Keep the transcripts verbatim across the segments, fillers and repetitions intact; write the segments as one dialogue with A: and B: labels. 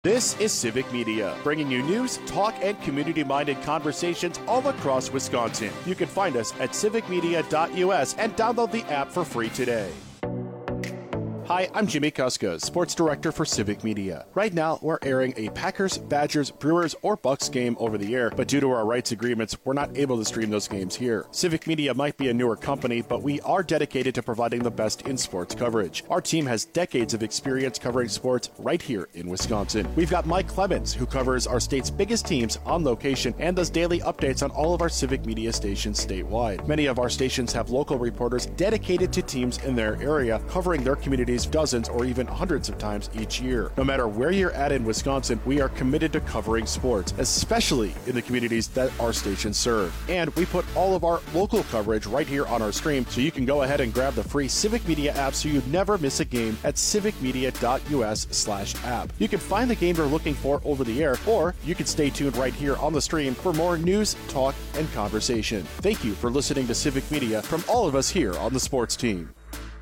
A: This is Civic Media, bringing you news, talk, and community-minded conversations all across Wisconsin. You can find us at civic media dot U S and download the app for free today. Hi, I'm Jimmy Kuska, Sports Director for Civic Media. Right now, we're airing a Packers, Badgers, Brewers, or Bucks game over the air, but due to our rights agreements, we're not able to stream those games here. Civic Media might be a newer company, but we are dedicated to providing the best in sports coverage. Our team has decades of experience covering sports right here in Wisconsin. We've got Mike Clemens, who covers our state's biggest teams on location and does daily updates on all of our Civic Media stations statewide. Many of our stations have local reporters dedicated to teams in their area, covering their communities dozens or even hundreds of times each year. No matter where you're at in Wisconsin, we are committed to covering sports, especially in the communities that our stations serve. And we put all of our local coverage right here on our stream, so you can go ahead and grab the free Civic Media app so you never miss a game at civic media dot U S slash app. You can find the game you're looking for over the air, or you can stay tuned right here on the stream for more news, talk, and conversation. Thank you for listening to Civic Media from all of us here on the sports team.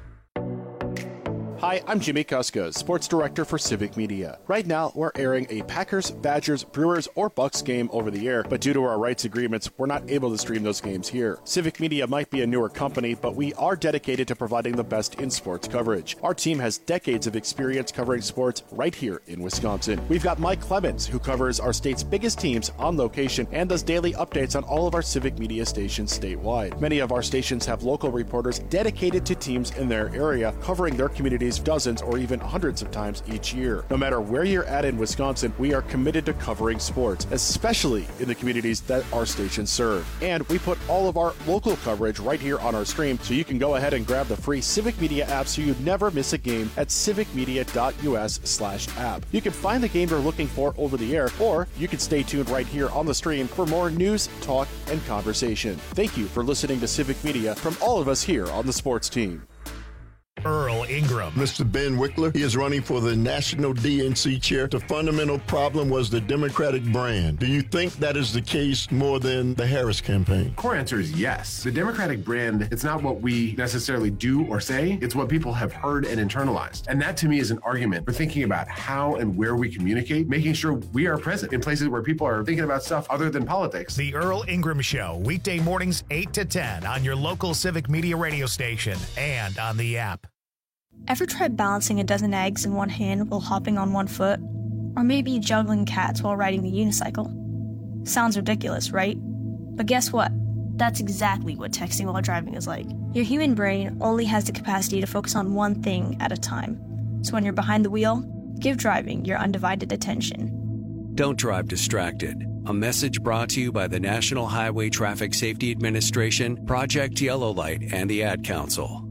A: Hi, I'm Jimmy Kuska, Sports Director for Civic Media. Right now, we're airing a Packers, Badgers, Brewers, or Bucks game over the air, but due to our rights agreements, we're not able to stream those games here. Civic Media might be a newer company, but we are dedicated to providing the best in sports coverage. Our team has decades of experience covering sports right here in Wisconsin. We've got Mike Clemens, who covers our state's biggest teams on location and does daily updates on all of our Civic Media stations statewide. Many of our stations have local reporters dedicated to teams in their area, covering their communities dozens or even hundreds of times each year. No matter where you're at in Wisconsin, we are committed to covering sports, especially in the communities that our stations serve. And we put all of our local coverage right here on our stream, so you can go ahead and grab the free Civic Media app so you never miss a game at civic media dot U S slash app. You can find the game you're looking for over the air, or you can stay tuned right here on the stream for more news, talk, and conversation. Thank you for listening to Civic Media from all of us here on the sports team.
B: Earl Ingram.
C: Mister Ben Wickler, he is running for the National D N C chair. The fundamental problem was the Democratic brand. Do you think that is the case more than the Harris campaign?
D: Core answer is yes. The Democratic brand, it's not what we necessarily do or say, it's what people have heard and internalized. And that to me is an argument for thinking about how and where we communicate, making sure we are present in places where people are thinking about stuff other than politics.
B: The Earl Ingram Show, weekday mornings eight to ten on your local Civic Media radio station and on the app.
E: Ever tried balancing a dozen eggs in one hand while hopping on one foot? Or maybe juggling cats while riding the unicycle? Sounds ridiculous, right? But guess what? That's exactly what texting while driving is like. Your human brain only has the capacity to focus on one thing at a time. So when you're behind the wheel, give driving your undivided attention.
F: Don't drive distracted. A message brought to you by the National Highway Traffic Safety Administration, Project Yellow Light, and the Ad Council.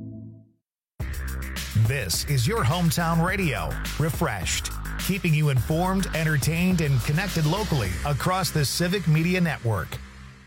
B: This is your hometown radio, Refreshed, keeping you informed, entertained, and connected locally across the Civic Media Network.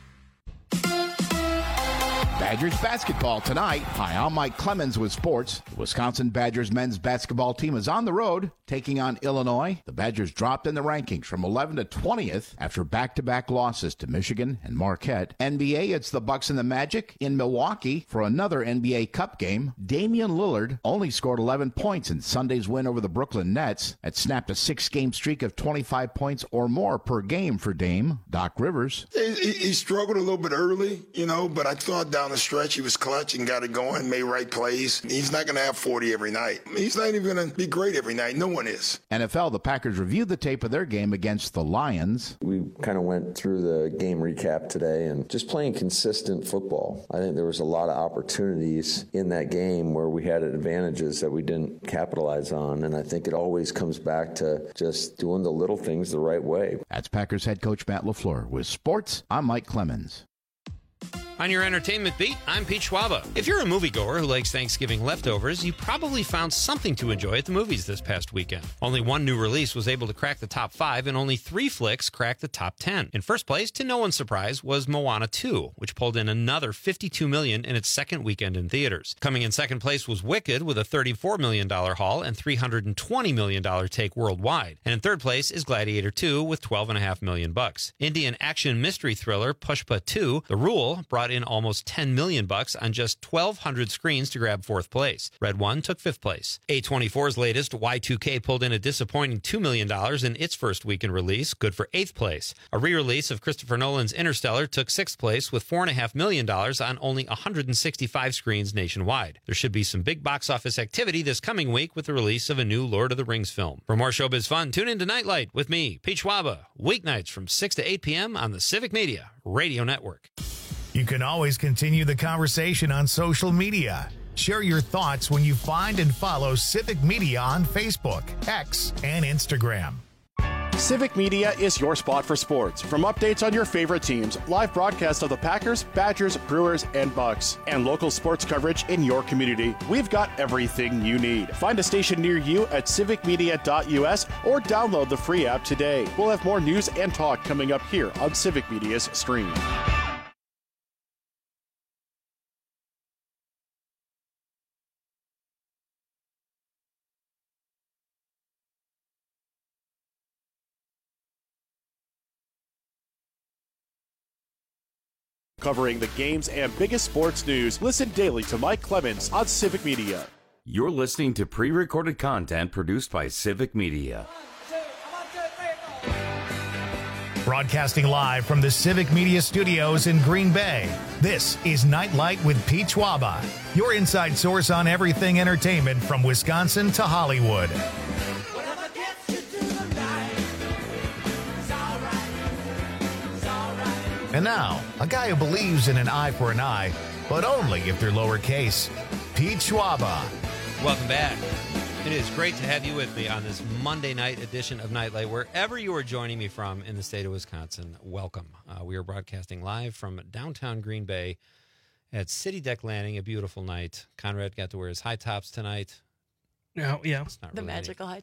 G: Badgers basketball tonight. Hi, I'm Mike Clemens with sports. The Wisconsin Badgers men's basketball team is on the road taking on Illinois. The Badgers dropped in the rankings from eleventh to twentieth after back-to-back losses to Michigan and Marquette. N B A, it's the Bucks and the Magic in Milwaukee for another N B A Cup game. Damian Lillard only scored eleven points in Sunday's win over the Brooklyn Nets. That snapped a six-game streak of twenty-five points or more per game for Dame. Doc Rivers.
H: He, he struggled a little bit early, you know, but I thought down the stretch he was clutch and got it going, made right plays. He's not going to have forty every night. He's not even going to be great every night. No one is.
G: N F L, the Packers reviewed the tape of their game against the Lions.
I: We kind of went through the game recap today and just playing consistent football. I think there was a lot of opportunities in that game where we had advantages that we didn't capitalize on, and I think it always comes back to just doing the little things the right way.
G: That's Packers head coach Matt LaFleur. With sports, I'm Mike Clemens.
J: On your entertainment beat, I'm Pete Schwaba. If you're a moviegoer who likes Thanksgiving leftovers, you probably found something to enjoy at the movies this past weekend. Only one new release was able to crack the top five, and only three flicks cracked the top ten. In first place, to no one's surprise, was Moana two, which pulled in another fifty-two million dollars in its second weekend in theaters. Coming in second place was Wicked with a thirty-four million dollars haul and three hundred twenty million dollars take worldwide. And in third place is Gladiator two with twelve point five million dollars bucks. Indian action mystery thriller Pushpa two, The Rule, brought brought in almost ten million bucks on just twelve hundred screens to grab fourth place. Red One took fifth place. A twenty-four's latest, Y two K, pulled in a disappointing two million dollars in its first weekend release, good for eighth place. A re-release of Christopher Nolan's Interstellar took sixth place with four point five million dollars on only one hundred sixty-five screens nationwide. There should be some big box office activity this coming week with the release of a new Lord of the Rings film. For more showbiz fun, tune in to Nightlight with me, Pete Schwaba, weeknights from six to eight p.m. on the Civic Media Radio Network.
B: You can always continue the conversation on social media. Share your thoughts when you find and follow Civic Media on Facebook, X, and Instagram.
A: Civic Media is your spot for sports. From updates on your favorite teams, live broadcasts of the Packers, Badgers, Brewers, and Bucks, and local sports coverage in your community, we've got everything you need. Find a station near you at civic media dot u s or download the free app today. We'll have more news and talk coming up here on Civic Media's stream. Covering the games and biggest sports news, listen daily to Mike Clemens on Civic Media.
K: You're listening to pre-recorded content produced by Civic Media.
B: Broadcasting live from the Civic Media Studios in Green Bay, this is Nightlight with Pete Schwaba, your inside source on everything entertainment from Wisconsin to Hollywood. And now, a guy who believes in an eye for an eye, but only if they're lowercase, Pete Schwaba.
J: Welcome back. It is great to have you with me on this Monday night edition of Nightlight. Wherever you are joining me from in the state of Wisconsin, welcome. Uh, we are broadcasting live from downtown Green Bay at City Deck Landing, a beautiful night. Conrad got to wear his high tops tonight.
L: No, yeah.
J: It's not
M: the
J: really
M: magical
J: neat.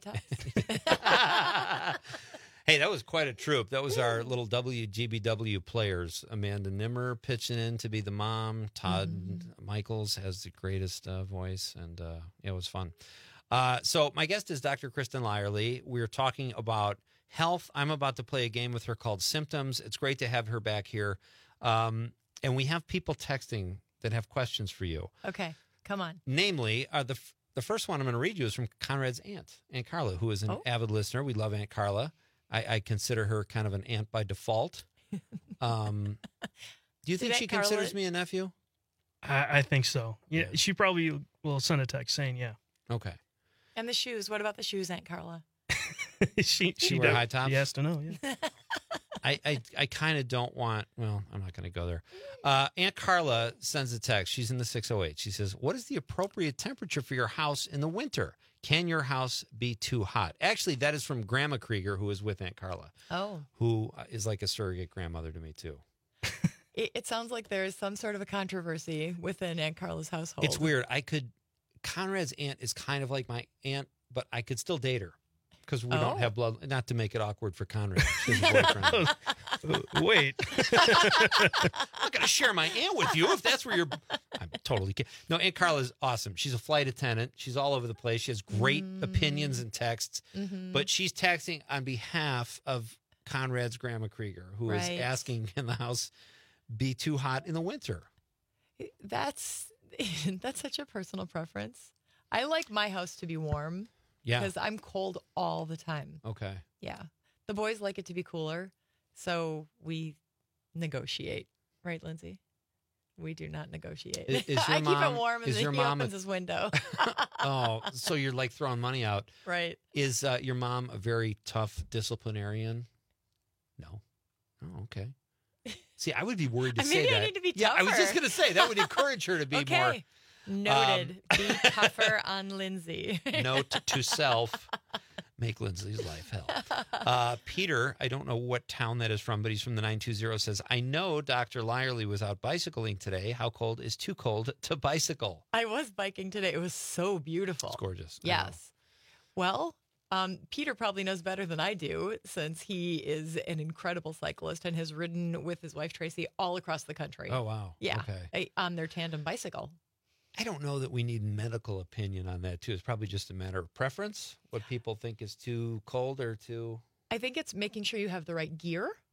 M: high tops.
J: Hey, that was quite a troop. That was our little W G B W players. Amanda Nimmer pitching in to be the mom. Todd mm. Michaels has the greatest uh, voice, and uh, it was fun. Uh, so my guest is Doctor Kristen Lyerly. We're talking about health. I'm about to play a game with her called Symptoms. It's great to have her back here. Um, and we have people texting that have questions for you.
M: Okay, come on.
J: Namely, uh, the f- the first one I'm going to read you is from Conrad's aunt, Aunt Carla, who is an oh. avid listener. We love Aunt Carla. I, I consider her kind of an aunt by default. Um, do you think she Carla... considers me a nephew?
L: I, I think so. Yeah, yeah, she probably will send a text saying, yeah.
J: Okay.
M: And the shoes. What about the shoes, Aunt Carla?
J: she she wear high tops?
L: She has to know, yeah.
J: I, I, I kind of don't want, well, I'm not going to go there. Uh, Aunt Carla sends a text. She's in the six oh eight. She says, what is the appropriate temperature for your house in the winter? Can your house be too hot? Actually, that is from Grandma Krieger, who is with Aunt Carla.
M: Oh.
J: Who is like a surrogate grandmother to me, too.
M: it, it sounds like there is some sort of a controversy within Aunt Carla's household.
J: It's weird. I could, Conrad's aunt is kind of like my aunt, but I could still date her. Because we oh. don't have blood, not to make it awkward for Conrad. She has a boyfriend.
L: Wait.
J: I'm not going to share my aunt with you if that's where you're. I'm totally kidding. No, Aunt Carla's awesome. She's a flight attendant. She's all over the place. She has great mm. opinions and texts. Mm-hmm. But she's texting on behalf of Conrad's Grandma Krieger, who right. is asking, can the house be too hot in the winter?
M: That's that's such a personal preference. I like my house to be warm.
J: Yeah.
M: Because I'm cold all the time.
J: Okay.
M: Yeah. The boys like it to be cooler, so we negotiate. Right, Lindsay? We do not negotiate.
J: Is, is
M: I
J: mom,
M: keep it warm and then he
J: mom
M: opens
J: a,
M: his window.
J: Oh, so you're like throwing money out.
M: Right.
J: Is uh, your mom a very tough disciplinarian? No. Oh, okay. See, I would be worried to say
M: maybe
J: that.
M: Maybe I need to be tougher.
J: Yeah, I was just going to say, that would encourage her to be
M: okay.
J: more...
M: Noted. Um, be tougher on Lindsay.
J: Note to self, make Lindsay's life hell. Uh, Peter, I don't know what town that is from, but he's from the nine two zero, says, I know Doctor Lyerly was out bicycling today. How cold is too cold to bicycle?
M: I was biking today. It was so beautiful.
J: It's gorgeous.
M: Yes. Well, um, Peter probably knows better than I do since he is an incredible cyclist and has ridden with his wife, Tracy, all across the country.
J: Oh, wow.
M: Yeah.
J: Okay.
M: On their tandem bicycle.
J: I don't know that we need medical opinion on that, too. It's probably just a matter of preference, what people think is too cold or too...
M: I think it's making sure you have the right gear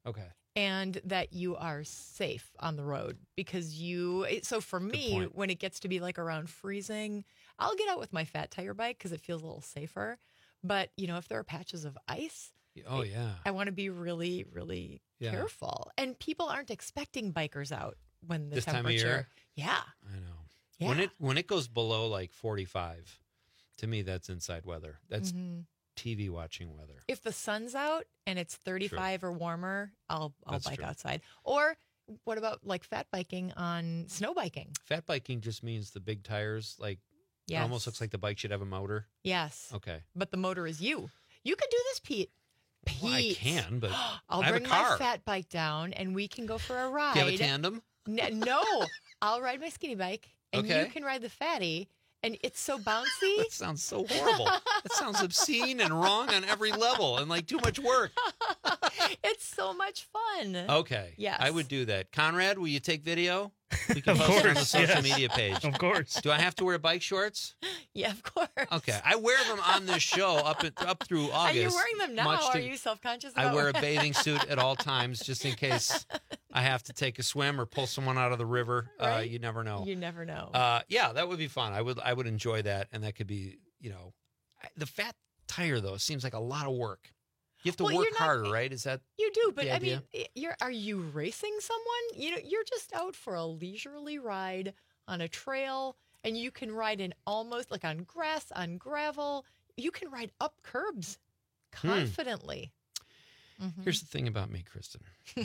J: Okay.
M: And that you are safe on the road because you, so for me,
J: point.
M: when it gets to be like around freezing, I'll get out with my fat tire bike because it feels a little safer. But, you know, if there are patches of ice,
J: Oh, yeah.
M: I want to be really, really
J: Yeah.
M: careful. And people aren't expecting bikers out when the
J: This time of
M: temperature.
J: year?
M: Yeah.
J: I know.
M: Yeah.
J: When it when it goes below like forty-five, to me that's inside weather. That's
M: Mhm.
J: T V watching weather.
M: If the sun's out and it's thirty-five or warmer, I'll I'll
J: That's
M: bike
J: true.
M: outside. Or what about like fat biking on snow biking?
J: Fat biking just means the big tires. Like it
M: Yes.
J: almost looks like the bike should have a motor.
M: Yes.
J: Okay.
M: But the motor is you. You can do this, Pete. Pete.
J: Well, I can, but
M: I'll
J: I have a
M: bring
J: car.
M: my fat bike down and we can go for a ride.
J: Do you have a tandem?
M: N- no, I'll ride my skinny bike and
J: Okay.
M: you can ride the fatty. And it's so bouncy.
J: That sounds so horrible. That sounds obscene and wrong on every level and like too much work.
M: It's so much fun.
J: Okay.
M: Yes.
J: I would do that. Conrad, will you take video? We can
L: Of
J: post it on the
L: course,
J: social
L: yes.
J: media page.
L: Of course.
J: Do I have to wear bike shorts?
M: Yeah, of course.
J: Okay. I wear them on this show up at, up through
M: Are
J: August.
M: you wearing them now?
J: much
M: Are
J: to-
M: you self-conscious
J: I
M: about
J: wear a
M: wearing-
J: bathing suit at all times just in case I have to take a swim or pull someone out of the river. Uh,
M: Right?
J: you never know.
M: You never know.
J: Uh, yeah, that would be fun. I would I would enjoy that, and that could be, you know, I- the fat tire though seems like a lot of work. You have to
M: Well,
J: work
M: you're not-
J: harder, right? Is that
M: You do, but
J: the
M: I
J: idea?
M: mean, you're are you racing someone? You know, you're just out for a leisurely ride on a trail, and you can ride in almost like on grass, on gravel. You can ride up curbs
J: Hmm.
M: confidently.
J: Here's the thing about me, Kristen.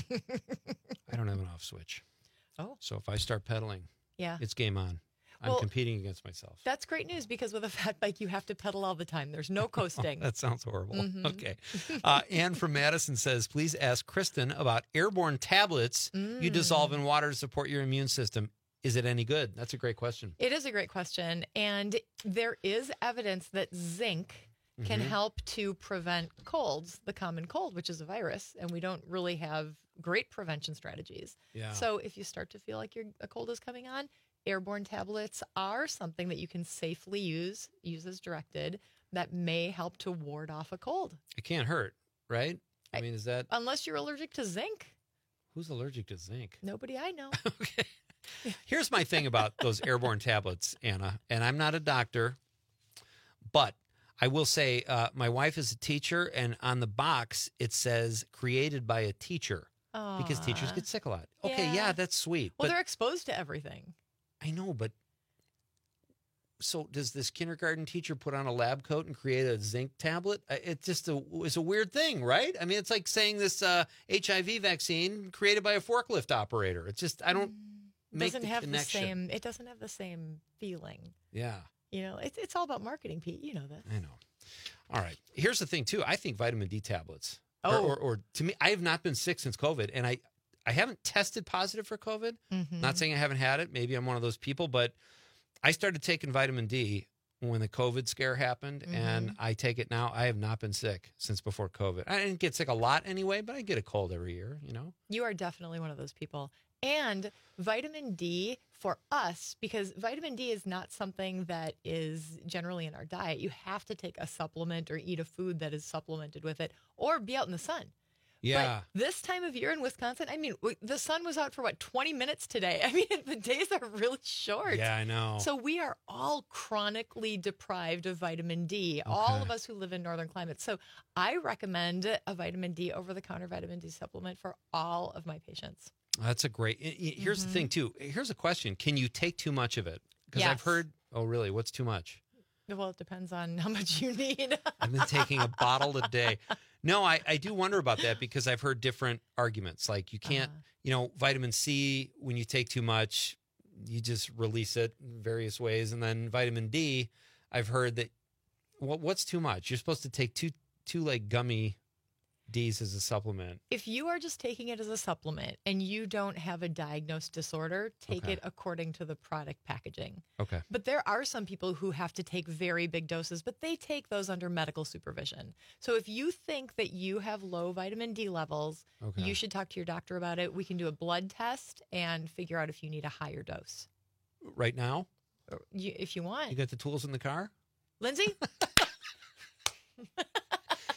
J: I don't have an off switch.
M: Oh.
J: So if I start pedaling,
M: Yeah.
J: it's game on. I'm
M: Well,
J: competing against myself.
M: That's great news because with a fat bike, you have to pedal all the time. There's no coasting.
J: That sounds horrible.
M: Mhm.
J: Okay. Uh, Anne from Madison says, please ask Kristen about airborne tablets you dissolve in water to support your immune system. Is it any good? That's a great question.
M: It is a great question. And there is evidence that zinc can
J: Mhm.
M: help to prevent colds, the common cold, which is a virus. And we don't really have great prevention strategies.
J: Yeah.
M: So if you start to feel like your a cold is coming on, airborne tablets are something that you can safely use, use as directed, that may help to ward off a cold.
J: It can't hurt, right? I mean, is that
M: Unless you're allergic to zinc.
J: who's allergic to zinc?
M: Nobody I know.
J: Here's my thing about those airborne tablets, Anna, and I'm not a doctor, but I will say uh, my wife is a teacher, and on the box it says created by a teacher because teachers
M: Aw.
J: get sick a lot. Okay, yeah,
M: Yeah.
J: that's sweet.
M: Well,
J: but
M: they're exposed to everything.
J: I know, but so does this kindergarten teacher put on a lab coat and create a zinc tablet? I- It just a, it's a weird thing, right? I mean, it's like saying this uh, H I V vaccine created by a forklift operator. It's just I don't make
M: doesn't
J: the
M: have
J: connection.
M: the same. It doesn't have the same feeling.
J: Yeah.
M: You know, it's it's all about marketing, Pete. You know this.
J: I know. All right. Here's the thing, too. I think vitamin D tablets. Or,
M: Oh.
J: or, or to me, I have not been sick since COVID, and I, I haven't tested positive for COVID.
M: Mhm.
J: Not saying I haven't had it. Maybe I'm one of those people, but I started taking vitamin D when the COVID scare happened, and I take it now. I have not been sick since before COVID. I didn't get sick a lot anyway, but I get a cold every year, you know?
M: You are definitely one of those people. And vitamin D for us, because vitamin D is not something that is generally in our diet. You have to take a supplement or eat a food that is supplemented with it or be out in the sun.
J: Yeah.
M: But this time of year in Wisconsin, I mean, w- the sun was out for what, twenty minutes today? I mean, the days are really short.
J: Yeah, I know.
M: So we are all chronically deprived of vitamin D, all of us who live in northern climates. So I recommend a vitamin D over-the-counter vitamin D supplement for all of my patients.
J: That's a great. i- i- Here's the thing, too. Here's a question: can you take too much of it? Because I've
M: Yes.
J: heard. Oh, really? What's too much?
M: Well, it depends on how much you need.
J: I've been taking a bottle a day. No, I, I do wonder about that because I've heard different arguments. Like you can't,
M: Uh-huh.
J: you know, vitamin C, when you take too much, you just release it in various ways. And then vitamin D, I've heard that what what's too much? You're supposed to take two two like gummy D's as a supplement.
M: If you are just taking it as a supplement and you don't have a diagnosed disorder, take
J: Okay.
M: it according to the product packaging.
J: Okay.
M: But there are some people who have to take very big doses, but they take those under medical supervision. So if you think that you have low vitamin D levels,
J: Okay.
M: you should talk to your doctor about it. We can do a blood test and figure out if you need a higher dose.
J: Right now,
M: You, if you want.
J: you got the tools in the car.
M: Lindsay?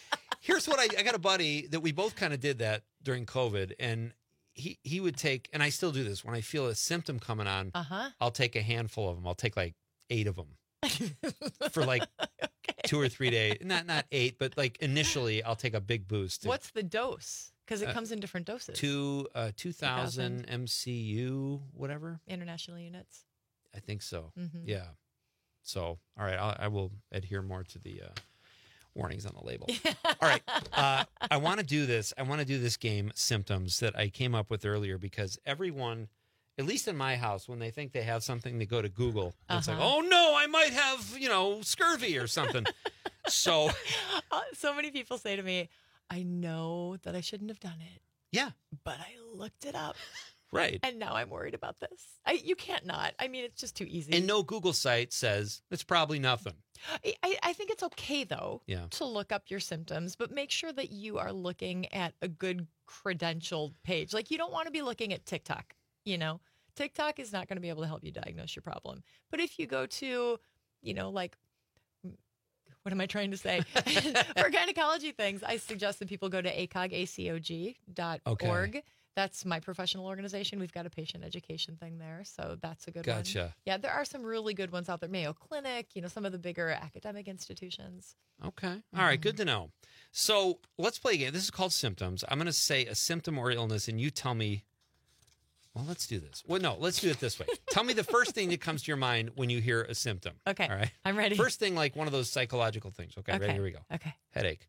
J: Here's what I, I got a buddy that we both kind of did that during COVID, and he, he would take, and I still do this, when I feel a symptom coming on,
M: uh-huh.
J: I'll take a handful of them. I'll take like eight of them for like okay. two or three days. Not not eight, but like initially I'll take a big boost.
M: What's the dose? Because it
J: Uh,
M: comes in different doses.
J: Two, uh, two thousand M C U, whatever.
M: International units.
J: I think so.
M: Mhm.
J: Yeah. So, all right, I'll, I will adhere more to the uh, warnings on the label. All right, uh, I want to do this. I want to do this game, Symptoms, that I came up with earlier because everyone, at least in my house, when they think they have something, they go to Google. And It's like,
M: Uh-huh.
J: oh no, I might have, you know, scurvy or something. So,
M: Uh, so many people say to me, I know that I shouldn't have done it.
J: Yeah.
M: But I looked it up.
J: Right.
M: And now I'm worried about this. I, you can't not. I mean, it's just too easy.
J: and no Google site says it's probably nothing.
M: I, I- I think it's okay, though,
J: Yeah.
M: to look up your symptoms, but make sure that you are looking at a good credentialed page. Like, you don't want to be looking at TikTok, you know? TikTok is not going to be able to help you diagnose your problem. But if you go to, you know, like, what am I trying to say? For gynecology things, I suggest that people go to A C O G, A C O G dot org.
J: Okay.
M: That's my professional organization. We've got a patient education thing there, so that's a good one.
J: Gotcha.
M: Yeah, there are some really good ones out there. Mayo Clinic, you know, some of the bigger academic institutions.
J: Okay. All right. Good to know. So let's play a game. This is called Symptoms. I'm going to say a symptom or illness, and you tell me. Well, let's do this. Well, no, let's do it this way. Tell me the first thing that comes to your mind when you hear a symptom.
M: Okay.
J: All right.
M: I'm ready.
J: First thing, like one of those psychological things. Okay. Ready?
M: Okay.
J: Here we go.
M: Okay.
J: Headache.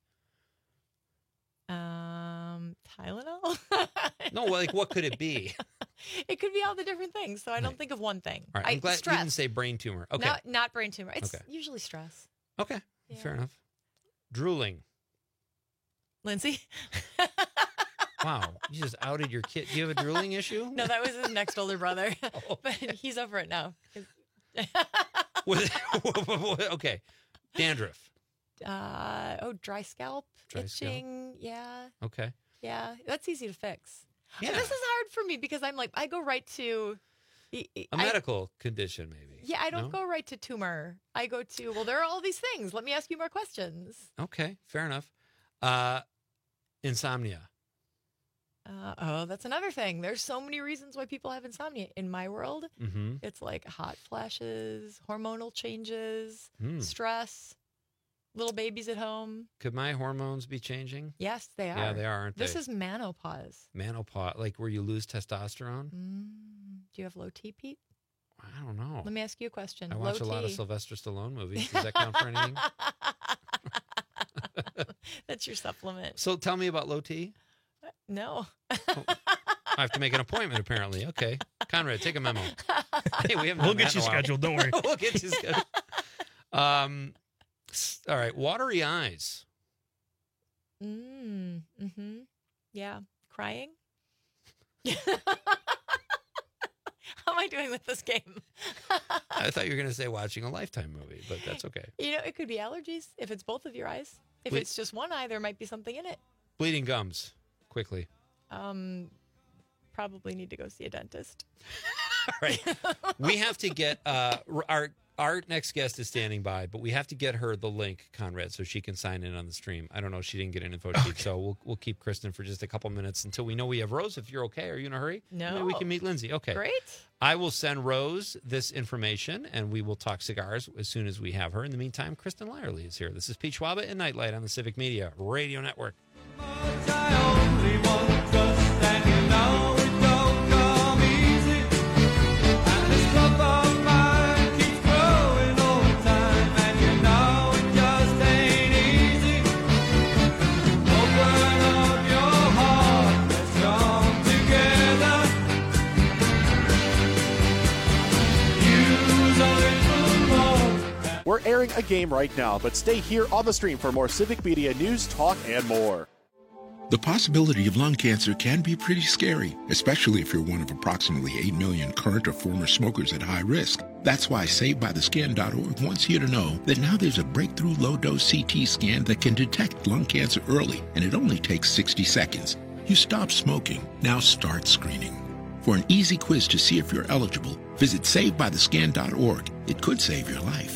M: Um, Tylenol?
J: No, like what could it be?
M: It could be all the different things, so I don't think of one thing.
J: All right. I'm
M: I,
J: glad
M: stress.
J: you didn't say brain tumor. Okay.
M: Not, not brain tumor. It's
J: Okay.
M: usually stress.
J: Okay.
M: Yeah.
J: Fair enough. Drooling.
M: Lindsay?
J: Wow. You just outed your kid. Do you have a drooling issue?
M: No, that was his next older brother. But he's over it now.
J: Was- okay. Dandruff.
M: Uh, oh, dry scalp,
J: Dry scalp.
M: itching. Yeah.
J: Okay.
M: Yeah. That's easy to fix.
J: Yeah.
M: And this is hard for me because I'm like, I go right to.
J: A
M: I-
J: medical condition, maybe.
M: Yeah, I don't
J: No?
M: go right to tumor. I go to, well, there are all these things. Let me ask you more questions.
J: Okay. Fair enough. Uh, insomnia.
M: Uh, oh, that's another thing. There's so many reasons why people have insomnia. In my world,
J: Mm-hmm.
M: it's like hot flashes, hormonal changes,
J: Hmm.
M: stress, little babies at home.
J: Could my hormones be changing?
M: Yes, they are.
J: Yeah, they are, aren't
M: This
J: they?
M: is menopause.
J: Menopause, like where you lose testosterone?
M: Mm. Do you have low T, Pete?
J: I don't know.
M: Let me ask you a question.
J: I
M: low
J: watch a lot of
M: T.
J: Sylvester Stallone movies. Does that count for anything?
M: That's your supplement.
J: So tell me about low T.
M: No.
J: I have to make an appointment, apparently. Okay. Conrad, take a memo. Hey, we haven't
L: We'll
J: done
L: get
J: that
L: you
J: in a while.
L: scheduled. Don't worry.
J: We'll get you scheduled. Um, s- all right. Watery eyes.
M: Mm, mm-hmm. Yeah. Crying? How am I doing with this game?
J: I thought you were going to say watching a Lifetime movie, but that's okay.
M: You know, it could be allergies if it's both of your eyes. If
J: Wait.
M: it's just one eye, there might be something in it.
J: Bleeding gums, quickly.
M: Um, probably need to go see a dentist.
J: All right. We have to get uh, our our next guest is standing by, but we have to get her the link, Conrad, so she can sign in on the stream. I don't know. She didn't get an info sheet, so we'll we'll keep Kristen for just a couple minutes until we know we have Rose. If you're okay, are you in a hurry?
M: No.
J: Maybe we can meet Lindsay. Okay.
M: Great.
J: I will send Rose this information, and we will talk cigars as soon as we have her. In the meantime, Kristen Lyerly is here. This is Pete Schwaba and Nightlight on the Civic Media Radio Network.
A: We're airing a game right now, but stay here on the stream for more Civic Media news, talk, and more.
N: The possibility of lung cancer can be pretty scary, especially if you're one of approximately eight million current or former smokers at high risk. That's why Saved By The Scan dot org wants you to know that now there's a breakthrough low-dose C T scan that can detect lung cancer early, and it only takes sixty seconds. You stop smoking, now start screening. For an easy quiz to see if you're eligible, visit Saved By The Scan dot org. It could save your life.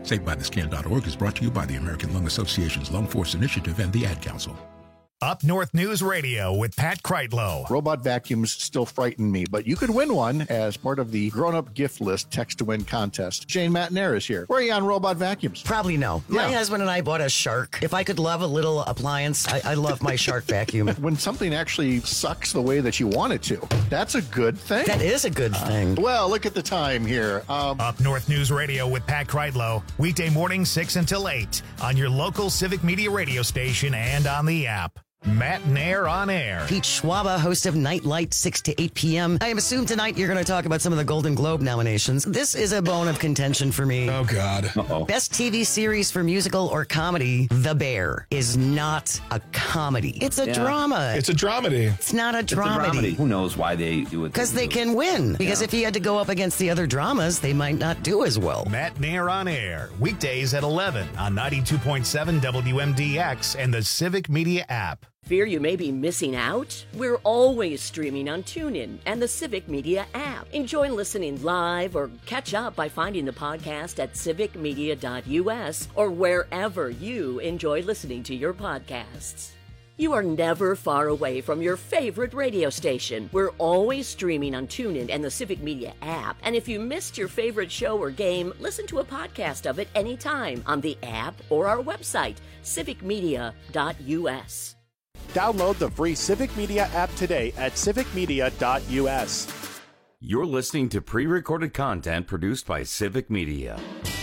N: saved by the skin dot org is brought to you by the American Lung Association's Lung Force Initiative and the Ad Council.
B: Up North News Radio with Pat Kreitlow.
O: Robot vacuums still frighten me, but you could win one as part of the grown-up gift list text-to-win contest. Shane Matnair is here. Where are you on robot vacuums?
P: Probably no. My
O: Yeah.
P: husband and I bought a Shark. If I could love a little appliance, I, I love my Shark vacuum.
O: When something actually sucks the way that you want it to, that's a good thing.
P: That is a good thing.
O: Uh, well, look at the time here. Um,
B: Up North News Radio with Pat Kreitlow. Weekday morning six until eight on your local Civic Media radio station and on the app. Matt Nair on air.
P: Pete Schwaba, host of Nightlight, six to eight p.m. I assume tonight you're going to talk about some of the Golden Globe nominations. This is a bone of contention for me.
N: Oh, God. Uh-oh.
P: Best T V series for musical or comedy, The Bear, is not a comedy. It's a
Q: Yeah.
P: drama.
Q: It's a dramedy.
P: It's not a
Q: It's a
P: dramedy.
Q: dramedy. Who knows why they do it?
P: Because they can win. Because
Q: Yeah.
P: if he had to go up against the other dramas, they might not do as well.
B: Matt Nair on air. Weekdays at eleven on ninety-two point seven W M D X and the Civic Media app.
R: Fear you may be missing out? We're always streaming on TuneIn and the Civic Media app. Enjoy listening live or catch up by finding the podcast at civic media dot U S or wherever you enjoy listening to your podcasts. You are never far away from your favorite radio station. We're always streaming on TuneIn and the Civic Media app. And if you missed your favorite show or game, listen to a podcast of it anytime on the app or our website, civic media dot U S.
A: Download the free Civic Media app today at civic media dot U S.
K: You're listening to pre-recorded content produced by Civic Media.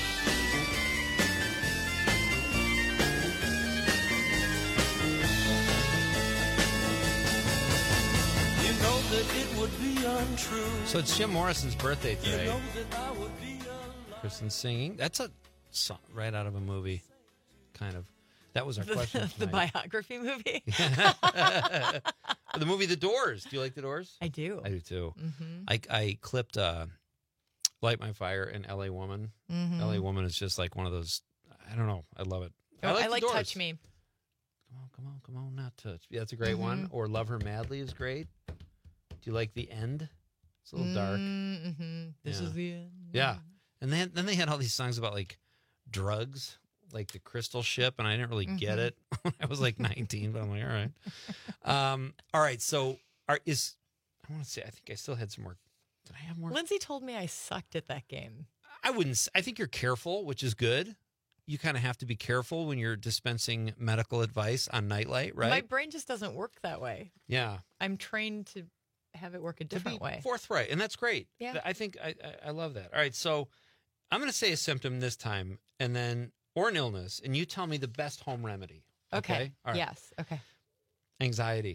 S: You know that it would be untrue.
J: So it's Jim Morrison's birthday today.
S: You know that I would be
J: Kristen's singing. That's a song right out of a movie, kind of. That was our
M: The,
J: question
M: the
J: tonight.
M: biography movie.
J: The movie The Doors. Do you like The Doors?
M: I do.
J: I do too.
M: Mhm.
J: I, I clipped uh, Light My Fire and L A Woman.
M: Mhm.
J: L A Woman is just like one of those, I don't know. I love it.
M: Oh,
J: I like,
M: I
J: The
M: like
J: Doors.
M: Touch Me.
J: Come on, come on, come on, not touch. Yeah, that's a great one.
M: Mhm.
J: Or Love Her Madly is great. Do you like The End? It's a little dark.
M: Mm-hmm. This
J: Yeah.
M: is the end.
J: Yeah. And then then they had all these songs about like drugs, like the Crystal Ship, and I didn't really get
M: Mhm.
J: it when I was like nineteen, but I'm like, all right. Um, all right, so are, is I want to say I think I still had some more. Did I have more?
M: Lindsay told me I sucked at that game.
J: I wouldn't. s- I think you're careful, which is good. You kind of have to be careful when you're dispensing medical advice on Nightlight, right?
M: My brain just doesn't work that way.
J: Yeah.
M: I'm trained to have it work a different way.
J: Forthright, and that's great.
M: Yeah.
J: I think I, I, I love that. All right, so I'm going to say a symptom this time, and then or an illness, and you tell me the best home remedy. Okay.
M: Okay.
J: All right.
M: Yes. Okay.
J: Anxiety.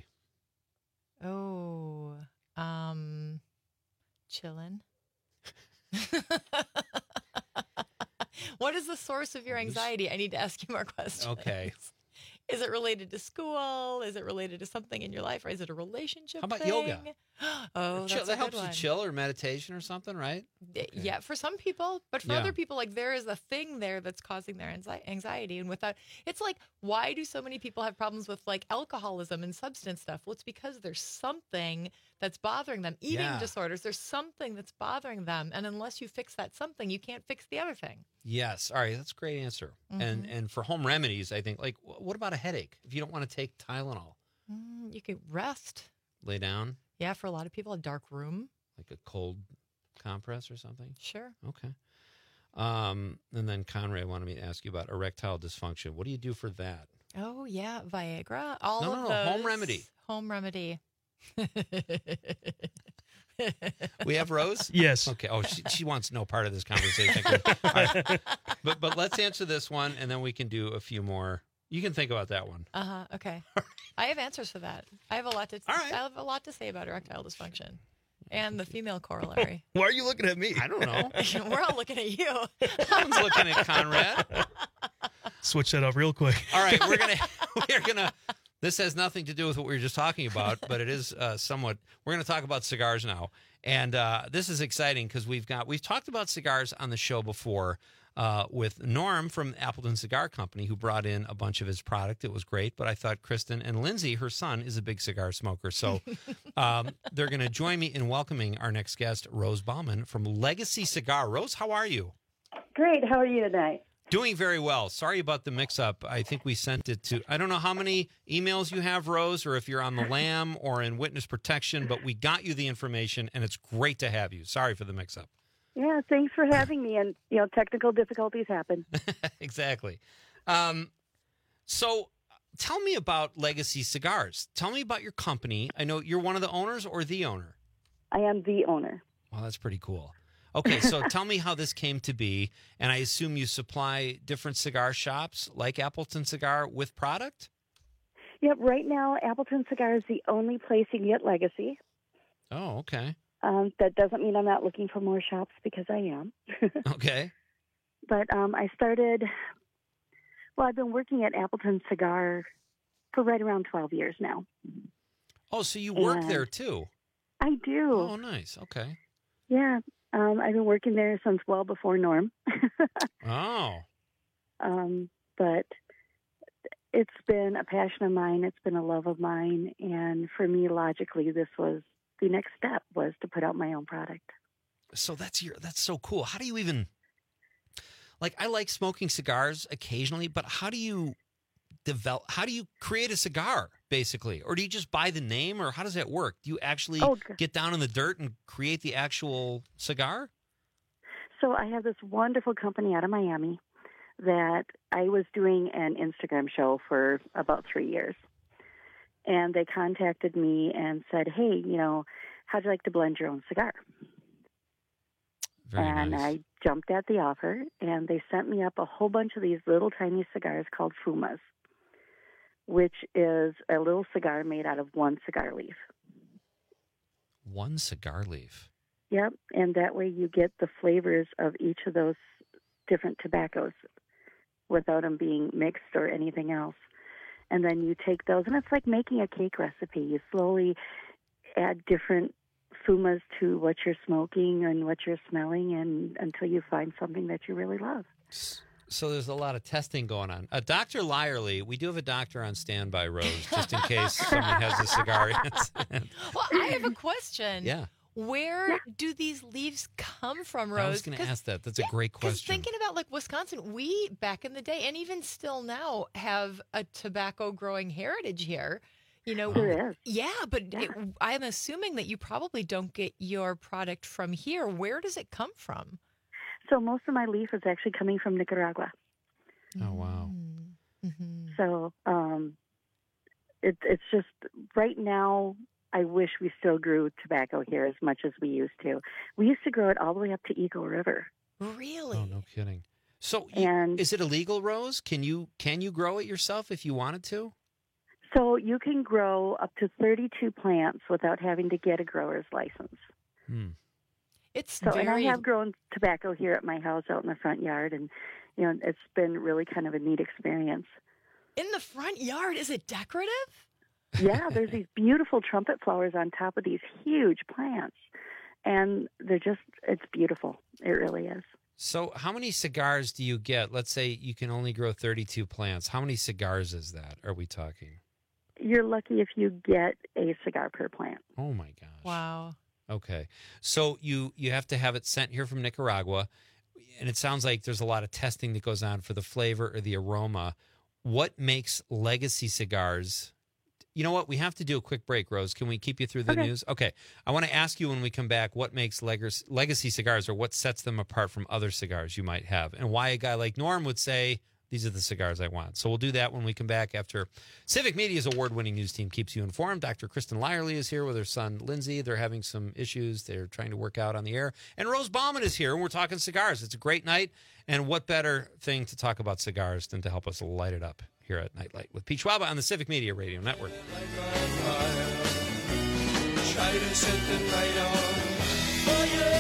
M: Oh, um, chillin'. What is the source of your anxiety? I need to ask you more questions.
J: Okay.
M: Is it related to school? Is it related to something in your life? Or is it a relationship
J: How about
M: thing?
J: yoga?
M: Oh, that's
J: Chill,
M: a
J: that
M: good
J: helps
M: one.
J: you chill or meditation or something, right?
M: D- Yeah, for some people, but for
J: Yeah.
M: other people, like there is a thing there that's causing their anxi- anxiety. And without, it's like, why do so many people have problems with like alcoholism and substance stuff? Well, it's because there's something that's bothering them. Eating
J: Yeah.
M: disorders, there's something that's bothering them. And unless you fix that something, you can't fix the other thing.
J: Yes. All right, that's a great answer. And
M: Mhm.
J: and for home remedies, I think like wh- what about a headache? If you don't want to take Tylenol,
M: Mm, you could rest.
J: lay down
M: Yeah, for a lot of people, a dark room.
J: like a cold compress or something.
M: Sure.
J: Okay. Um, and then Conrad wanted me to ask you about erectile dysfunction. What do you do for that?
M: Oh, yeah, Viagra. All
J: No,
M: of
J: no, no, home
M: those.
J: remedy.
M: Home remedy.
J: We have Rose?
L: Yes.
J: Okay. Oh, she, she wants no part of this conversation. All right. But but let's answer this one, and then we can do a few more. You can think about that one.
M: Uh huh. Okay. I have answers for that. I have a lot to. I have a lot to say about erectile dysfunction, and the female corollary.
L: Why are you looking at me?
J: I don't know.
M: We're all looking at you.
J: Someone's looking at Conrad.
L: Switch that up real quick.
J: All right, we're gonna we're gonna. This has nothing to do with what we were just talking about, but it is uh, somewhat. We're going to talk about cigars now, and uh, this is exciting because we've got we've talked about cigars on the show before uh, with Norm from Appleton Cigar Company, who brought in a bunch of his product. It was great, but I thought Kristen and Lindsay, her son, is a big cigar smoker, so um, they're going to join me in welcoming our next guest, Rose Bauman from Legacy Cigar. Rose, how are you?
T: Great. How are you tonight?
J: Doing very well. Sorry about the mix-up. I think we sent it to, I don't know how many emails you have, Rose, or if you're on the lam or in witness protection, but we got you the information, and it's great to have you. Sorry for the mix-up.
T: Yeah, thanks for having me. And, you know, technical difficulties happen.
J: Exactly. Um, so tell me about Legacy Cigars. Tell me about your company. I know you're one of the owners or the owner?
T: I am the owner.
J: Well, that's pretty cool. Okay, so tell me how this came to be, and I assume you supply different cigar shops like Appleton Cigar with product?
T: Yep, right now, Appleton Cigar is the only place you can get Legacy.
J: Oh, okay.
T: Um, that doesn't mean I'm not looking for more shops, because I am.
J: Okay.
T: But um, I started, well, I've been working at Appleton Cigar for right around twelve years now.
J: Oh, so you work
T: And
J: there too?
T: I do.
J: Oh, nice. Okay.
T: Yeah, um, I've been working there since well before Norm.
J: Oh.
T: Um, but it's been a passion of mine. It's been a love of mine. And for me, logically, this was the next step was to put out my own product.
J: So that's your that's so cool. How do you even, like, I like smoking cigars occasionally, but how do you develop, how do you create a cigar, basically? Or do you just buy the name, or how does that work? Do you actually
T: Oh,
J: get down in the dirt and create the actual cigar?
T: So I have this wonderful company out of Miami that I was doing an Instagram show for about three years. And they contacted me and said, hey, you know, how'd you like to blend your own cigar?
J: Very
T: and
J: nice.
T: I jumped at the offer, and they sent me up a whole bunch of these little tiny cigars called Fumas, which is a little cigar made out of one cigar leaf.
J: One cigar leaf.
T: Yep, and that way you get the flavors of each of those different tobaccos without them being mixed or anything else. And then you take those, and it's like making a cake recipe. You slowly add different fumas to what you're smoking and what you're smelling, and until you find something that you really love.
J: So there's a lot of testing going on. Uh, Doctor Lyerly, we do have a doctor on standby, Rose, just in case someone has a cigar.
M: Well, I have a question.
J: Yeah.
M: Where do these leaves come from, Rose?
J: I was going to ask that. That's a great
M: Because
J: question.
M: thinking about like Wisconsin, we back in the day, and even still now, have a tobacco growing heritage here. You know,
T: There is.
M: yeah, but it, I'm assuming that you probably don't get your product from here. Where does it come from?
T: So most of my leaf is actually coming from Nicaragua.
J: Oh, wow.
M: Mm-hmm.
T: So um, it, it's just right now, I wish we still grew tobacco here as much as we used to. We used to grow it all the way up to Eagle River.
M: Really?
J: Oh, no kidding. So you,
T: And-
J: is it illegal, Rose? Can you can you grow it yourself if you wanted to?
T: So you can grow up to thirty-two plants without having to get a grower's license.
J: Hmm.
M: It's
T: So,
M: very...
T: and I have grown tobacco here at my house out in the front yard, and you know it's been really kind of a neat experience.
M: In the front yard, is it decorative?
T: Yeah, there's these beautiful trumpet flowers on top of these huge plants, and they're just, it's beautiful. It really is.
J: So how many cigars do you get? Let's say you can only grow thirty-two plants. How many cigars is that? Are we talking?
T: You're lucky if you get a cigar per plant.
J: Oh, my gosh.
M: Wow.
J: Okay. So you, you have to have it sent here from Nicaragua, and it sounds like there's a lot of testing that goes on for the flavor or the aroma. What makes Legacy Cigars... You know what? We have to do a quick break, Rose. Can we keep you through the
T: Okay.
J: news? Okay. I want to ask you when we come back what makes Leg- Legacy Cigars, or what sets them apart from other cigars you might have, and why a guy like Norm would say, these are the cigars I want. So we'll do that when we come back after Civic Media's award-winning news team keeps you informed. Doctor Kristen Lyerly is here with her son, Lindsay. They're having some issues they're trying to work out on the air. And Rose Bauman is here, and we're talking cigars. It's a great night. And what better thing to talk about cigars than to help us light it up here at Nightlight with Pete Schwaba on the Civic Media Radio Network.
S: Try to set the night on fire.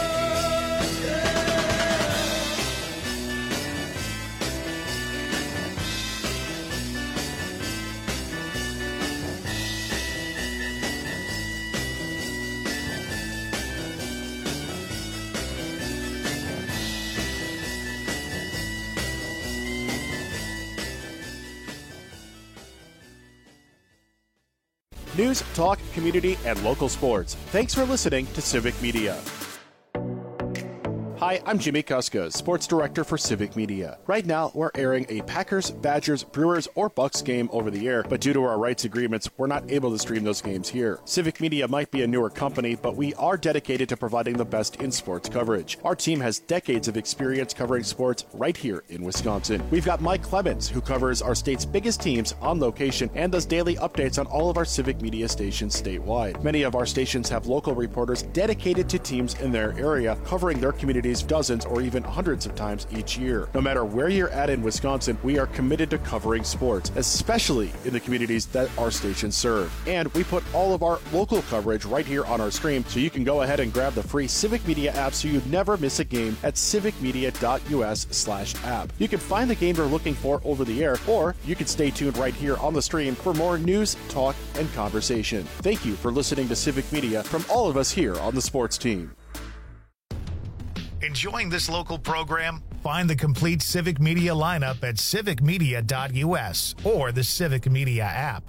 A: News, talk, community, and local sports. Thanks for listening to Civic Media. Hi, I'm Jimmy Kuska, Sports Director for Civic Media. Right now, we're airing a Packers, Badgers, Brewers, or Bucks game over the air, but due to our rights agreements, we're not able to stream those games here. Civic Media might be a newer company, but we are dedicated to providing the best in sports coverage. Our team has decades of experience covering sports right here in Wisconsin. We've got Mike Clemens, who covers our state's biggest teams on location and does daily updates on all of our Civic Media stations statewide. Many of our stations have local reporters dedicated to teams in their area, covering their communities dozens or even hundreds of times each year. No matter where you're at in Wisconsin, we are committed to covering sports, especially in the communities that our stations serve. And we put all of our local coverage right here on our stream, so you can go ahead and grab the free Civic Media app so you never miss a game at civicmedia.us slash app. You can find the game you're looking for over the air, or you can stay tuned right here on the stream for more news, talk, and conversation. Thank you for listening to Civic Media from all of us here on the sports team.
B: Enjoying this local program? Find the complete Civic Media lineup at civic media dot u s or the Civic Media app.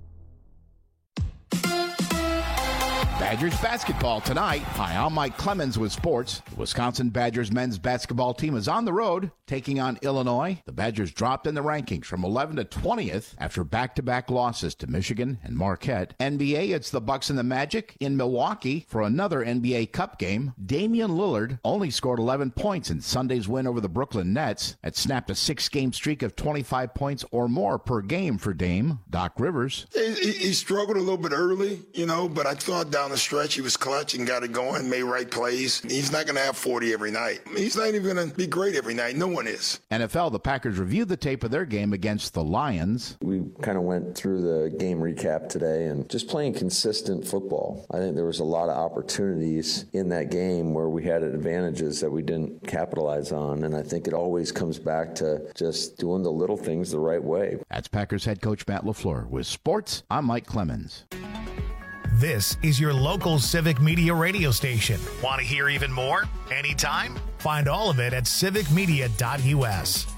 G: Badgers basketball tonight. Hi, I'm Mike Clemens with sports. The Wisconsin Badgers men's basketball team is on the road taking on Illinois. The Badgers dropped in the rankings from eleventh to twentieth after back-to-back losses to Michigan and Marquette. N B A, it's the Bucks and the Magic in Milwaukee for another N B A Cup game. Damian Lillard only scored eleven points in Sunday's win over the Brooklyn Nets. That snapped a six-game streak of twenty-five points or more per game for Dame. Doc Rivers.
H: He, he struggled a little bit early, you know, but I thought down the stretch he was clutch and got it going, made right plays. He's not going to have forty every night. He's not even going to be great every night. No one is.
G: N F L, the Packers reviewed the tape of their game against the Lions.
I: We kind of went through the game recap today and just playing consistent football. I think there was a lot of opportunities in that game where we had advantages that we didn't capitalize on, and I think it always comes back to just doing the little things the right way.
G: That's Packers head coach Matt LaFleur. With sports, I'm Mike Clemens.
B: This is your local Civic Media radio station. Want to hear even more? Anytime? Find all of it at civic media dot u s.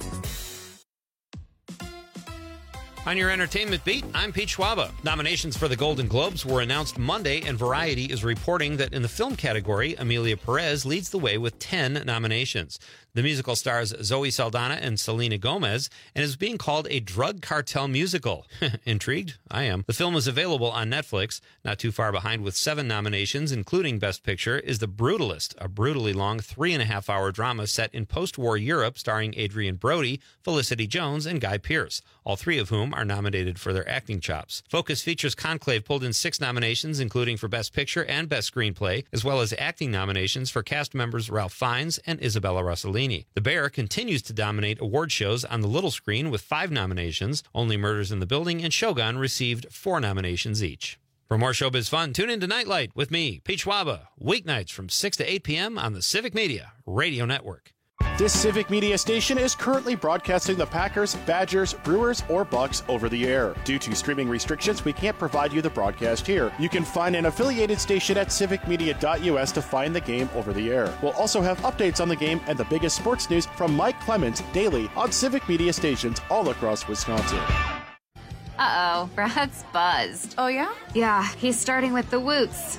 J: On your entertainment beat, I'm Pete Schwaba. Nominations for the Golden Globes were announced Monday, and Variety is reporting that in the film category, Amelia Perez leads the way with ten nominations. The musical stars Zoe Saldana and Selena Gomez and is being called a drug cartel musical. Intrigued? I am. The film is available on Netflix. Not too far behind with seven nominations, including Best Picture, is The Brutalist, a brutally long three and a half hour drama set in post-war Europe starring Adrian Brody, Felicity Jones, and Guy Pearce, all three of whom are nominated for their acting chops. Focus Features Conclave pulled in six nominations, including for Best Picture and Best Screenplay, as well as acting nominations for cast members Ralph Fiennes and Isabella Rossellini. The Bear continues to dominate award shows on the little screen with five nominations. Only Murders in the Building and Shogun received four nominations each. For more showbiz fun, tune in to Nightlight with me, Pete Schwaba, weeknights from six to eight p.m. on the Civic Media Radio Network.
A: This Civic Media station is currently broadcasting the Packers, Badgers, Brewers, or Bucks over the air. Due to streaming restrictions, we can't provide you the broadcast here. You can find an affiliated station at civic media dot u s to find the game over the air. We'll also have updates on the game and the biggest sports news from Mike Clemens daily on Civic Media stations all across Wisconsin.
U: Uh-oh, Brad's buzzed.
V: Oh, yeah?
U: Yeah, he's starting with the woots.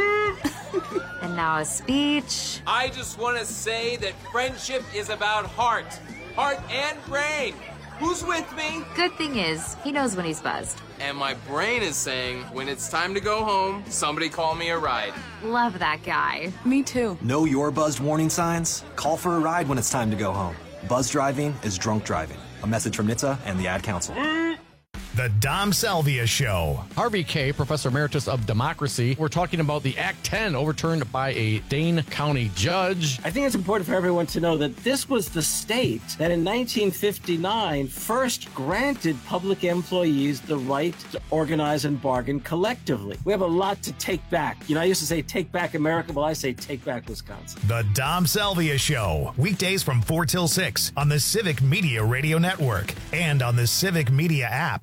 U: And now a speech.
W: I just want to say that friendship is about heart. Heart and brain. Who's with me?
U: Good thing is, he knows when he's buzzed.
W: And my brain is saying, when it's time to go home, somebody call me a ride.
U: Love that guy.
V: Me too.
X: Know your buzzed warning signs? Call for a ride when it's time to go home. Buzz driving is drunk driving. A message from N H T S A and the Ad Council.
B: The Dom Salvia Show.
Y: Harvey Kaye, Professor Emeritus of Democracy. We're talking about the Act ten overturned by a Dane County judge.
Z: I think it's important for everyone to know that this was the state that in nineteen fifty-nine first granted public employees the right to organize and bargain collectively. We have a lot to take back. You know, I used to say take back America. Well, I say take back Wisconsin.
B: The Dom Salvia Show. Weekdays from four till six on the Civic Media Radio Network and on the Civic Media app.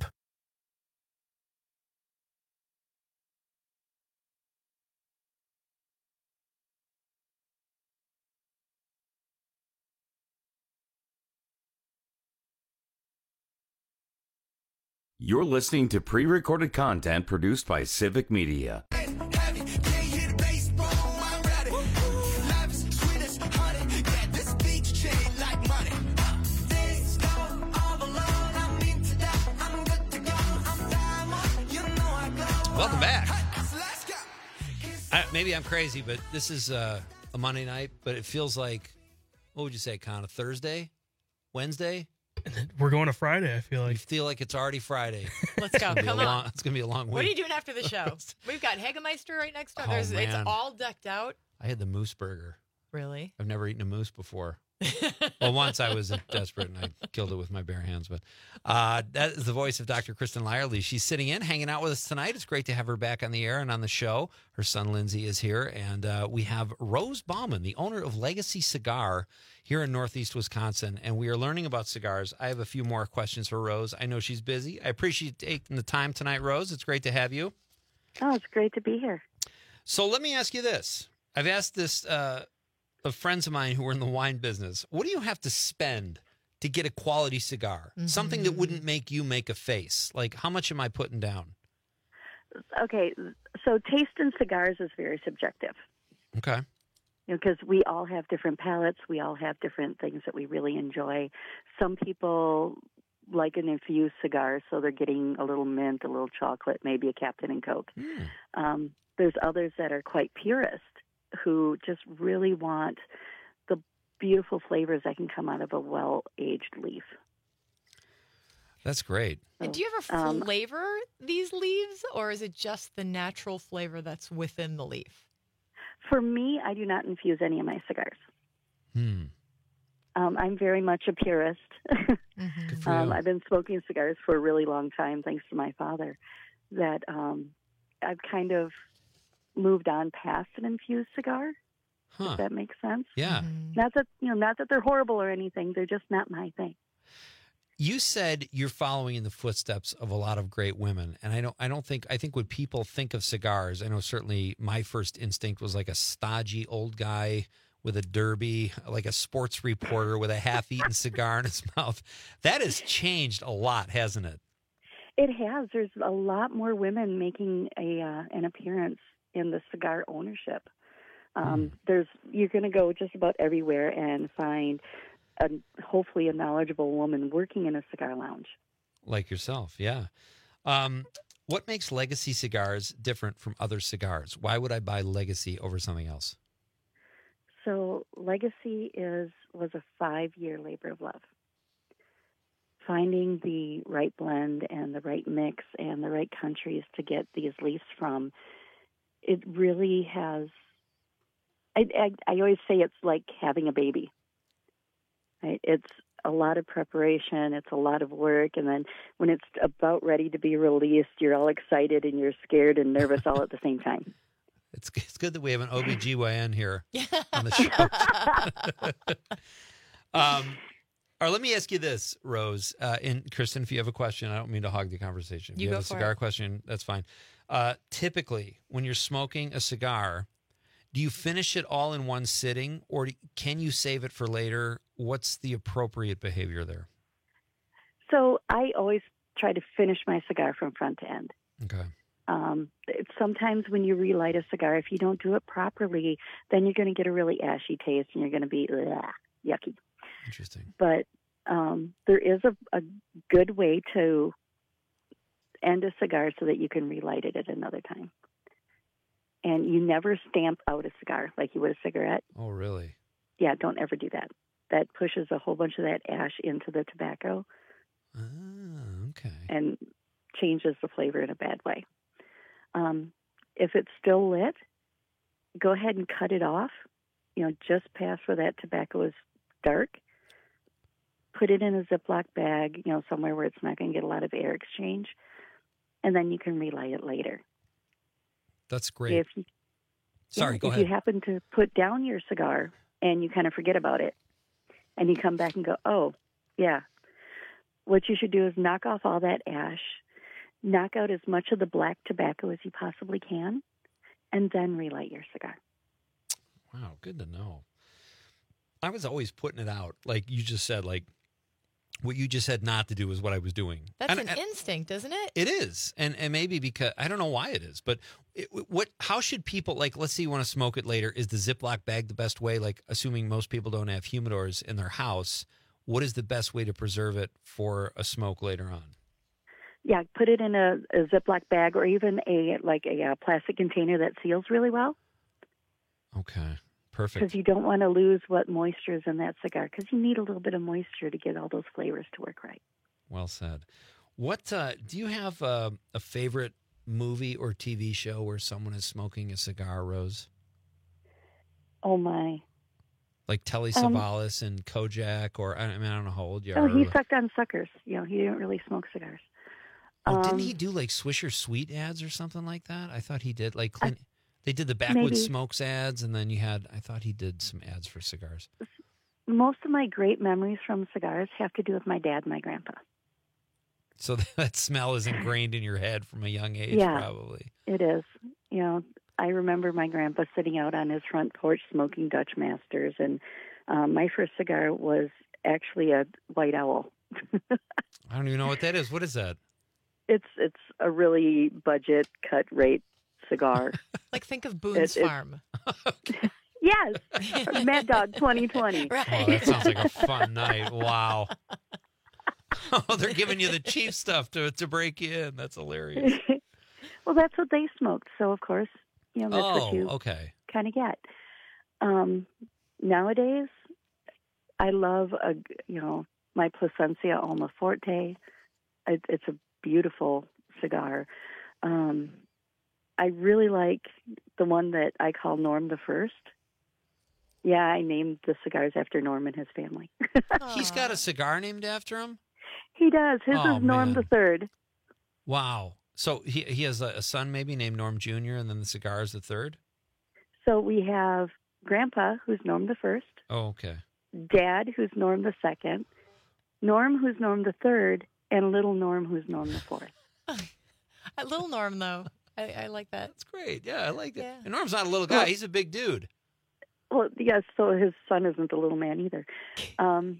K: You're listening to pre-recorded content produced by Civic Media.
J: Welcome back. I, maybe I'm crazy, but this is uh, a Monday night, but it feels like, what would you say, Con? A Thursday? Wednesday?
L: We're going to Friday, I feel like.
J: You feel like it's already Friday.
M: Let's go. Come on.
J: Long, it's going to be a long week.
M: What are you doing after the show? We've got Hagemeister right next door.
J: Oh,
M: There's, it's
J: man.
M: all decked out.
J: I had the moose burger.
M: Really?
J: I've never eaten a moose before. Well, once I was desperate and I killed it with my bare hands. But uh, that is the voice of Doctor Kristen Lyerly. She's sitting in, hanging out with us tonight. It's great to have her back on the air and on the show. Her son, Lindsay, is here. And uh, we have Rose Bauman, the owner of Legacy Cigar here in Northeast Wisconsin. And we are learning about cigars. I have a few more questions for Rose. I know she's busy. I appreciate you taking the time tonight, Rose. It's great to have you.
T: Oh, it's great to be here.
J: So let me ask you this. I've asked this uh, of friends of mine who are in the wine business. What do you have to spend to get a quality cigar? Mm-hmm. Something that wouldn't make you make a face. Like, how much am I putting down?
T: Okay, so taste in cigars is very subjective.
J: Okay.
T: You know, because we all have different palates. We all have different things that we really enjoy. Some people like an infused cigar, so they're getting a little mint, a little chocolate, maybe a Captain and Coke. Mm. Um, there's others that are quite purist, who just really want the beautiful flavors that can come out of a well-aged leaf.
J: That's great.
M: And do you ever
T: Um,
M: flavor these leaves, or is it just the natural flavor that's within the leaf?
T: For me, I do not infuse any of my cigars.
J: Hmm.
T: Um, I'm very much a purist.
M: Mm-hmm.
J: Good for
T: um,
J: you.
T: I've been smoking cigars for a really long time, thanks to my father, that um, I've kind of moved on past an infused cigar.
J: Huh.
T: If that makes sense.
J: Yeah.
T: Not that you know, not that they're horrible or anything. They're just not my thing.
J: You said you're following in the footsteps of a lot of great women, and I don't. I don't think. I think when people think of cigars, I know certainly my first instinct was like a stodgy old guy with a derby, like a sports reporter with a half-eaten cigar in his mouth. That has changed a lot, hasn't it?
T: It has. There's a lot more women making a uh, an appearance in the cigar ownership. Um, mm. There's you're going to go just about everywhere and find a, hopefully a knowledgeable woman working in a cigar lounge.
J: Like yourself, yeah. Um, what makes Legacy cigars different from other cigars? Why would I buy Legacy over something else?
T: So Legacy is was a five-year labor of love. Finding the right blend and the right mix and the right countries to get these leaves from, it really has, I, I, I always say it's like having a baby. Right? It's a lot of preparation, it's a lot of work, and then when it's about ready to be released, you're all excited and you're scared and nervous all at the same time.
J: It's it's good that we have an O B G Y N here on the show. um, or let me ask you this, Rose. Uh, and Kristen, if you have a question, I don't mean to hog the conversation. If you,
M: You
J: have
M: go
J: a
M: for
J: cigar
M: it.
J: question, that's fine. Uh, typically, when you're smoking a cigar, do you finish it all in one sitting, or can you save it for later? What's the appropriate behavior there?
T: So I always try to finish my cigar from front to end.
J: Okay.
T: Um, it's sometimes when you relight a cigar, if you don't do it properly, then you're going to get a really ashy taste and you're going to be ugh, yucky.
J: Interesting.
T: But um, there is a, a good way to end a cigar so that you can relight it at another time. And you never stamp out a cigar like you would a cigarette.
J: Oh, really?
T: Yeah, don't ever do that. That pushes a whole bunch of that ash into the tobacco.
J: Ah, okay.
T: And changes the flavor in a bad way. Um, if it's still lit, go ahead and cut it off, you know, just past where that tobacco is dark. Put it in a Ziploc bag, you know, somewhere where it's not going to get a lot of air exchange, and then you can relight it later.
J: That's great.
T: If you,
J: Sorry,
T: yeah,
J: go
T: if
J: ahead.
T: you happen to put down your cigar and you kind of forget about it, and you come back and go, oh, yeah, what you should do is knock off all that ash, knock out as much of the black tobacco as you possibly can, and then relight your cigar.
J: Wow, good to know. I was always putting it out. Like you just said, like what you just said not to do is what I was doing.
M: That's
J: And-
M: an
J: and
M: instinct, isn't it?
J: It is. And and maybe because, I don't know why it is, but it, what? how should people, like, let's say you want to smoke it later. Is the Ziploc bag the best way? Like, assuming most people don't have humidors in their house, what is the best way to preserve it for a smoke later on?
T: Yeah, put it in a, a Ziploc bag or even a like a, a plastic container that seals really well.
J: Okay, perfect.
T: Because you don't want to lose what moisture is in that cigar, because you need a little bit of moisture to get all those flavors to work right.
J: Well said. What uh, do you have uh, a favorite movie or T V show where someone is smoking a cigar, Rose?
T: Oh my!
J: Like Telly
T: Um,
J: Savalas and Kojak, or I mean, I don't know how old you are.
T: Oh, he sucked on suckers. You know, he didn't really smoke cigars.
J: Oh,
T: Um,
J: didn't he do like Swisher Sweet ads or something like that? I thought he did. Like Clint, they did the Backwoods
T: maybe.
J: Smokes ads, and then you had. I thought he did some ads for cigars.
T: Most of my great memories from cigars have to do with my dad and my grandpa.
J: So that smell is ingrained in your head from a young age,
T: Yeah.
J: probably.
T: It is. You know, I remember my grandpa sitting out on his front porch smoking Dutch Masters, and um, my first cigar was actually a White Owl.
J: I don't even know what that is. What is that?
T: It's it's a really budget cut rate cigar.
M: Like think of Boone's
T: It- it-
M: Farm.
T: Yes, Mad Dog twenty twenty.
M: Right.
J: Oh, that sounds like a fun night. Wow. Oh, they're giving you the cheap stuff to to break you in. That's hilarious.
T: Well, that's what they smoked, so of course, you know, that's
J: Oh,
T: what you
J: okay.
T: kind of get. Um, nowadays, I love a you know my Plasencia Alma Forte. It, it's a beautiful cigar. Um, I really like the one that I call Norm the First. Yeah, I named the cigars after Norm and his family.
J: He's got a cigar named after him?
T: He does. His
J: Oh,
T: is Norm
J: man.
T: the Third.
J: Wow. So he he has a, a son maybe named Norm Junior, and then the cigar is the third?
T: So we have Grandpa, who's Norm the First.
J: Oh, okay.
T: Dad, who's Norm the Second. Norm, who's Norm the Third. And Little Norm, who's Norm the Fourth.
M: A little Norm, though. I, I like that.
J: That's great. Yeah, I like that.
M: Yeah.
J: And Norm's not a little guy.
T: Well-
J: He's a big dude.
T: Well, yes, so his son isn't a little man either. Um,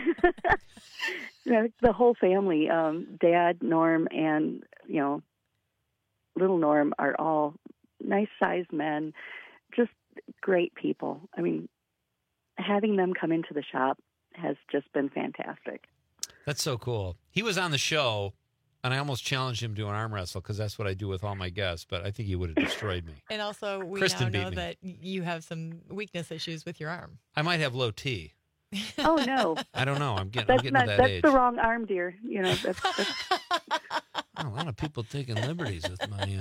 T: you know, the whole family, um, Dad, Norm, and, you know, little Norm are all nice-sized men, just great people. I mean, having them come into the shop has just been fantastic.
J: That's so cool. He was on the show, and I almost challenged him to an arm wrestle because that's what I do with all my guests, but I think he would have destroyed me.
M: And also, we
J: Kristen
M: now know
J: beat me.
M: that you have some weakness issues with your arm.
J: I might have low T.
T: Oh, no.
J: I don't know. I'm getting, I'm
T: That's
J: getting
T: not,
J: to that
T: that's
J: age.
T: the wrong arm, dear. You know, that's, that's
J: Oh, a lot of people taking liberties with my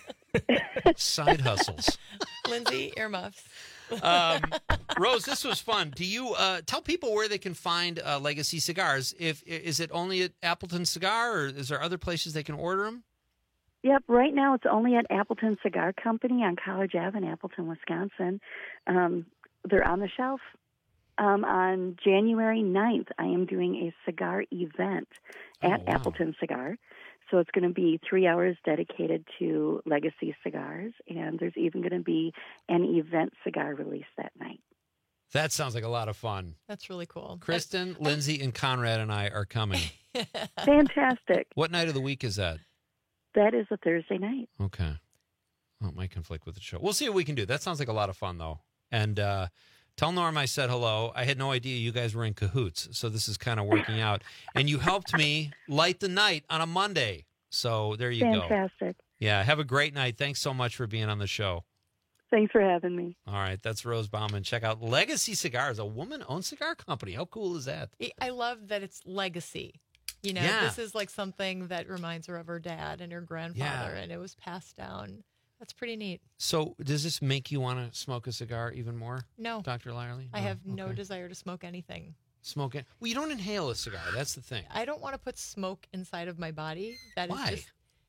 J: uh, side hustles.
M: Lindsay, earmuffs.
J: Um, Rose, this was fun. Do you uh, tell people where they can find uh, Legacy cigars? If is it only at Appleton Cigar, or is there other places they can order them?
T: Yep, right now it's only at Appleton Cigar Company on College Avenue in Appleton, Wisconsin. Um, they're on the shelf. Um, on January ninth, I am doing a cigar event at
J: Oh, wow.
T: Appleton Cigar. So it's going to be three hours dedicated to Legacy cigars, and there's even going to be an event cigar release that night.
J: That sounds like a lot of fun.
M: That's really cool.
J: Kristen, Lindsay, and Conrad and I are coming.
T: Fantastic.
J: What night of the week is that?
T: That is a Thursday night.
J: Okay. Well, it might conflict with the show. We'll see what we can do. That sounds like a lot of fun, though. And uh, tell Norm I said hello. I had no idea you guys were in cahoots, so this is kind of working out. And you helped me light the night on a Monday. So there you go.
T: Fantastic.
J: Yeah, have a great night. Thanks so much for being on the show.
T: Thanks for having me.
J: All right, that's Rose Bauman. Check out Legacy Cigars, a woman-owned cigar company. How cool is that?
M: I love that it's legacy. You know,
J: Yeah.
M: this is like something that reminds her of her dad and her grandfather,
J: Yeah.
M: and it was passed down. That's pretty neat.
J: So does this make you want to smoke a cigar even more?
M: No.
J: Doctor Lyerly?
M: I
J: No?
M: have no
J: Okay.
M: desire to smoke anything.
J: Smoke it. Well, you don't inhale a cigar. That's the thing.
M: I don't want to put smoke inside of my body. That is
J: Why?
M: just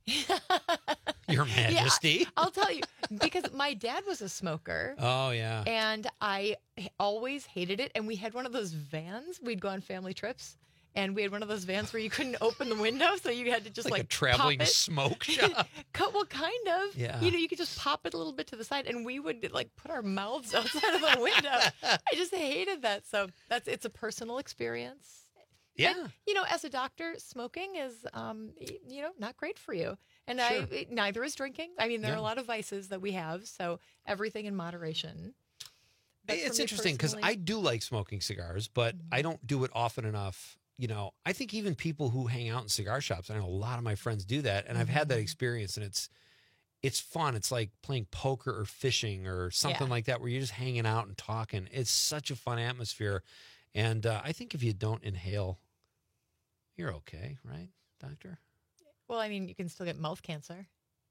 J: Your Majesty.
M: Yeah, I'll tell you, because my dad was a smoker.
J: Oh, yeah.
M: And I h- always hated it. And we had one of those vans. We'd go on family trips. And we had one of those vans where you couldn't open the window. So you had to just
J: Like
M: like,
J: a traveling
M: pop it.
J: smoke shop.
M: Co- well, kind of.
J: Yeah.
M: You know, you could just pop it a little bit to the side. And we would like put our mouths outside of the window. I just hated that. So that's it's a personal experience.
J: Yeah.
M: And, you know, as a doctor, smoking is, um, y- you know, not great for you. And
J: Sure.
M: I it- neither is drinking. I mean, there
J: Yeah.
M: are a lot of vices that we have, so everything in moderation. But for
J: It's
M: me
J: interesting because
M: personally-
J: I do like smoking cigars, but I don't do it often enough you know, I think even people who hang out in cigar shops, I know a lot of my friends do that, and I've had that experience, and it's it's fun. It's like playing poker or fishing or something
M: Yeah.
J: like that, where you're just hanging out and talking. It's such a fun atmosphere, and uh, I think if you don't inhale, you're okay, right, doctor?
M: Well, I mean, you can still get mouth cancer.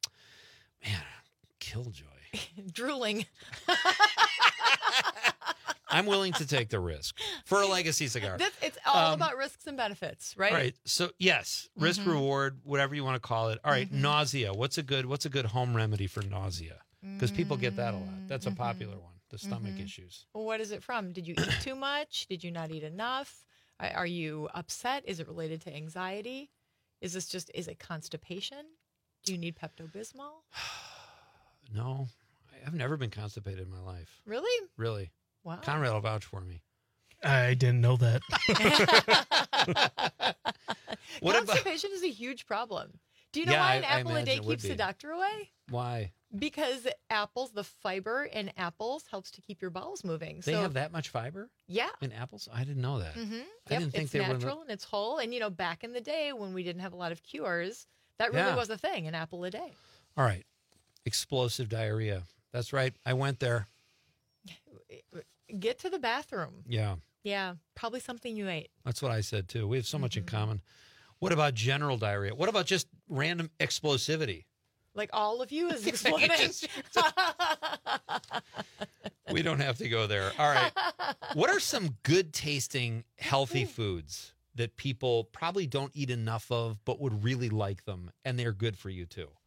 J: Killjoy.
M: Drooling.
J: I'm willing to take the risk for a legacy cigar.
M: That's, it's all
J: Um,
M: about risks and benefits, right?
J: All right. So yes, risk
M: Mhm.
J: reward, whatever you want to call it. All right,
M: Mhm.
J: nausea. What's a good What's a good home remedy for nausea? Because people get that a lot. That's a popular one. The stomach
M: Mhm.
J: issues.
M: Well, what is it from? Did you eat too much? Did you not eat enough? Are are you upset? Is it related to anxiety? Is this just, is it constipation? Do you need Pepto-Bismol?
J: No, I've never been constipated in my life.
M: Really?
J: Really.
M: Wow.
J: Conrad will vouch for me.
L: I didn't know that.
J: What about-
M: Constipation is a huge problem. Do you know
J: Yeah,
M: why
J: I-
M: an
J: I
M: apple a
J: imagine
M: day
J: it would
M: keeps the
J: be.
M: doctor away?
J: Why?
M: Because apples, the fiber in apples helps to keep your bowels moving.
J: They
M: so,
J: have that much fiber
M: Yeah.
J: in apples? I didn't know that.
M: Mm-hmm.
J: I
M: Yep,
J: didn't think
M: it's
J: they were.
M: natural and it's whole. And, you know, back in the day when we didn't have a lot of cures, that really
J: Yeah.
M: was a thing, an apple a day.
J: All right. Explosive diarrhea. That's right. I went there.
M: Get to the bathroom.
J: Yeah.
M: Yeah, probably something you ate.
J: That's what I said too. We have so much in
M: Mm-hmm.
J: common. What about general diarrhea? What about just random explosivity?
M: Like all of you is exploding.
J: Just- We don't have to go there. All right. What are some good tasting, healthy foods that people probably don't eat enough of, but would really like them, and they're good for you too?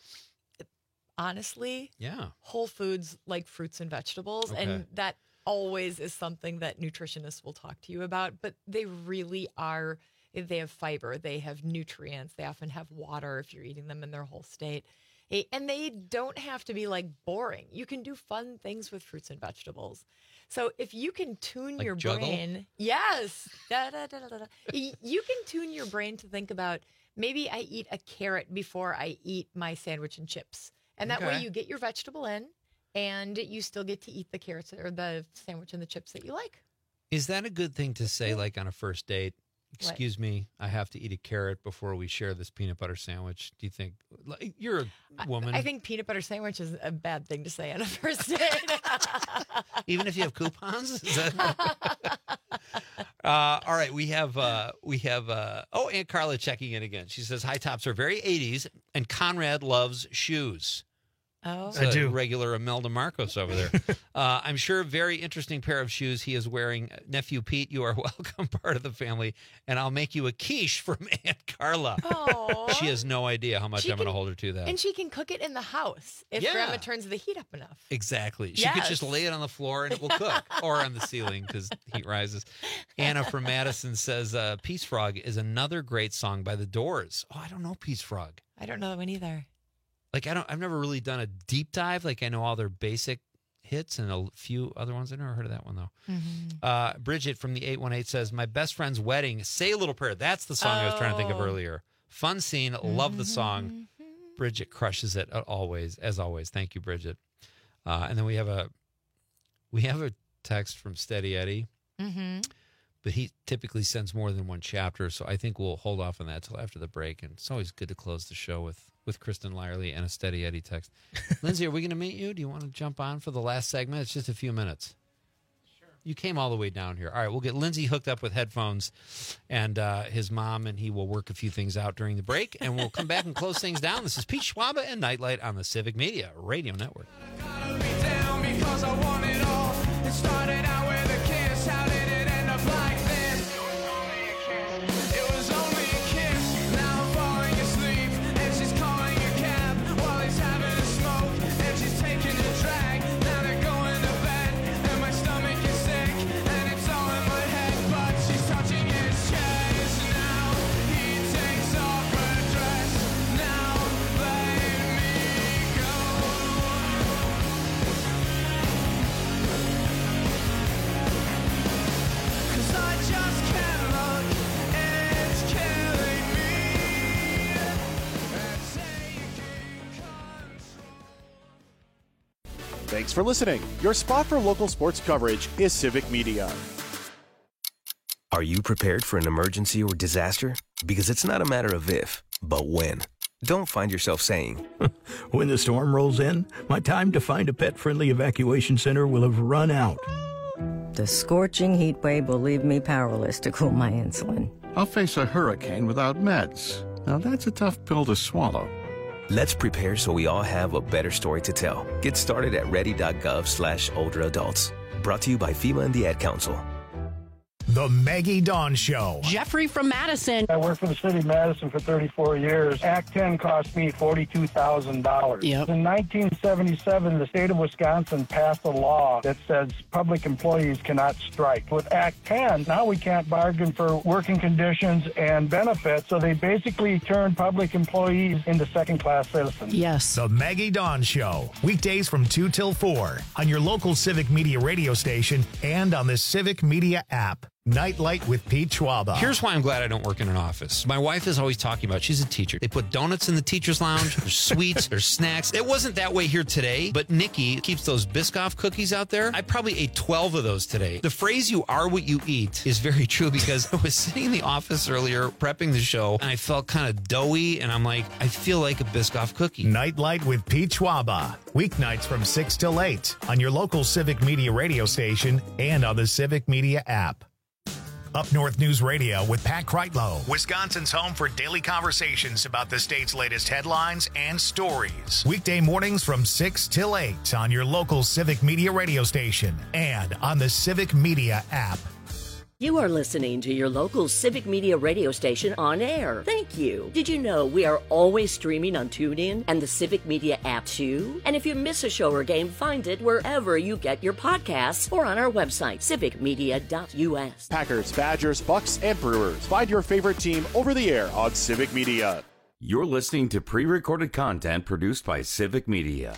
M: Honestly,
J: Yeah.
M: whole foods like fruits and vegetables.
J: Okay.
M: And that always is something that nutritionists will talk to you about. But they really are, they have fiber, they have nutrients, they often have water if you're eating them in their whole state. Eh, And they don't have to be like boring. You can do fun things with fruits and vegetables. So if you can tune
J: Like
M: your
J: juggle?
M: brain, yes, da, da, da, da, da, da. Y- you can tune your brain to think about maybe I eat a carrot before I eat my sandwich and chips. And that way
J: Okay.
M: you get your vegetable in and you still get to eat the carrots or the sandwich and the chips that you like.
J: Is that a good thing to say, like on a first date?
M: What?
J: Excuse me, I have to eat a carrot before we share this peanut butter sandwich. Do you think like, you're a woman?
M: I think peanut butter sandwich is a bad thing to say on a first date.
J: Even if you have coupons? Is that... uh, all right, we have uh, we have uh, oh, Aunt Carla checking in again. She says high tops are very eighties, and Conrad loves shoes.
M: Oh,
J: It's
L: I
J: a
L: do.
J: regular Imelda Marcos over there. uh, I'm sure a very interesting pair of shoes he is wearing. Nephew Pete, you are welcome, part of the family, and I'll make you a quiche from Aunt Carla.
M: Aw.
J: She has no idea how much
M: She
J: I'm going to
M: can-
J: hold her to that.
M: And she can cook it in the house if
J: Yeah.
M: grandma turns the heat up enough.
J: Exactly. She could just
M: Yes.
J: lay it on the floor and it will cook, or on the ceiling because heat rises. Anna from Madison says uh, Peace Frog is another great song by The Doors. Oh, I don't know Peace Frog.
M: I don't know that one either.
J: Like, I don't, I've never really done a deep dive. Like, I know all their basic hits and a few other ones. I've never heard of that one, though.
M: Mm-hmm.
J: Uh, Bridget from the eight one eight says, my best friend's wedding, Say a Little Prayer. That's the song I was trying to think of
M: Oh.
J: earlier. Fun scene. Love the song. Bridget crushes it always, as always. Thank you, Bridget. Uh, and then we have a we have a text from Steady Eddie,
M: Mm-hmm.
J: but he typically sends more than one chapter, so I think we'll hold off on that till after the break. And it's always good to close the show with with Kristen Lyerly and a Steady Eddie text. Lindsay, are we going to meet you? Do you want to jump on for the last segment? It's just a few minutes. Sure. You came all the way down here. All right, we'll get Lindsay hooked up with headphones and uh, his mom, and he will work a few things out during the break, and we'll come back and close things down. This is Pete Schwaba and Nightlight on the Civic Media Radio Network.
S: Because I want it all. It started out with a kiss. How did it end up like this? It was only a kiss. Now I'm falling asleep, and she's calling a cab while he's having a smoke, and she's taking a drag. Now they're going to bed, and my stomach is sick, and it's all in my head. But she's touching his chest. Now he takes off her dress. Now let me go. Cause I just can't look, it's killing me. And taking
A: Thanks for listening. Your spot for local sports coverage is Civic Media.
C: Are you prepared for an emergency or disaster? Because it's not a matter of if, but when. Don't find yourself saying,
D: when the storm rolls in, my time to find a pet-friendly evacuation center will have run out.
E: The scorching heat wave will leave me powerless to cool my insulin.
F: I'll face a hurricane without meds. Now that's a tough pill to swallow.
C: Let's prepare so we all have a better story to tell. Get started at ready.gov slash older adults. Brought to you by FEMA and the Ad Council.
B: The Maggie Dawn Show.
O: Jeffrey from Madison.
V: I worked for the city of Madison for thirty-four years. Act ten cost me forty-two thousand dollars.
O: Yep.
V: In nineteen seventy-seven, the state of Wisconsin passed a law that says public employees cannot strike. With Act ten, now we can't bargain for working conditions and benefits, so they basically turned public employees into second-class citizens.
O: Yes.
B: The Maggie Dawn Show. Weekdays from two till four on your local Civic Media radio station and on the Civic Media app. Nightlight with Pete Schwaba.
J: Here's why I'm glad I don't work in an office. My wife is always talking about, she's a teacher. They put donuts in the teacher's lounge. There's sweets, there's snacks. It wasn't that way here today, but Nikki keeps those Biscoff cookies out there. I probably ate twelve of those today. The phrase, you are what you eat, is very true because I was sitting in the office earlier prepping the show and I felt kind of doughy and I'm like, I feel like a Biscoff cookie.
B: Nightlight with Pete Schwaba. Weeknights from six till eight on your local Civic Media radio station and on the Civic Media app. Up North News Radio with Pat Kreitlow, Wisconsin's home for daily conversations about the state's latest headlines and stories. Weekday mornings from six till eight on your local Civic Media radio station and on the Civic Media app.
R: You are listening to your local Civic Media radio station on air. Thank you. Did you know we are always streaming on TuneIn and the Civic Media app too? And if you miss a show or game, find it wherever you get your podcasts or on our website, civic media dot u s.
A: Packers, Badgers, Bucks, and Brewers. Find your favorite team over the air on Civic Media.
K: You're listening to pre-recorded content produced by Civic Media.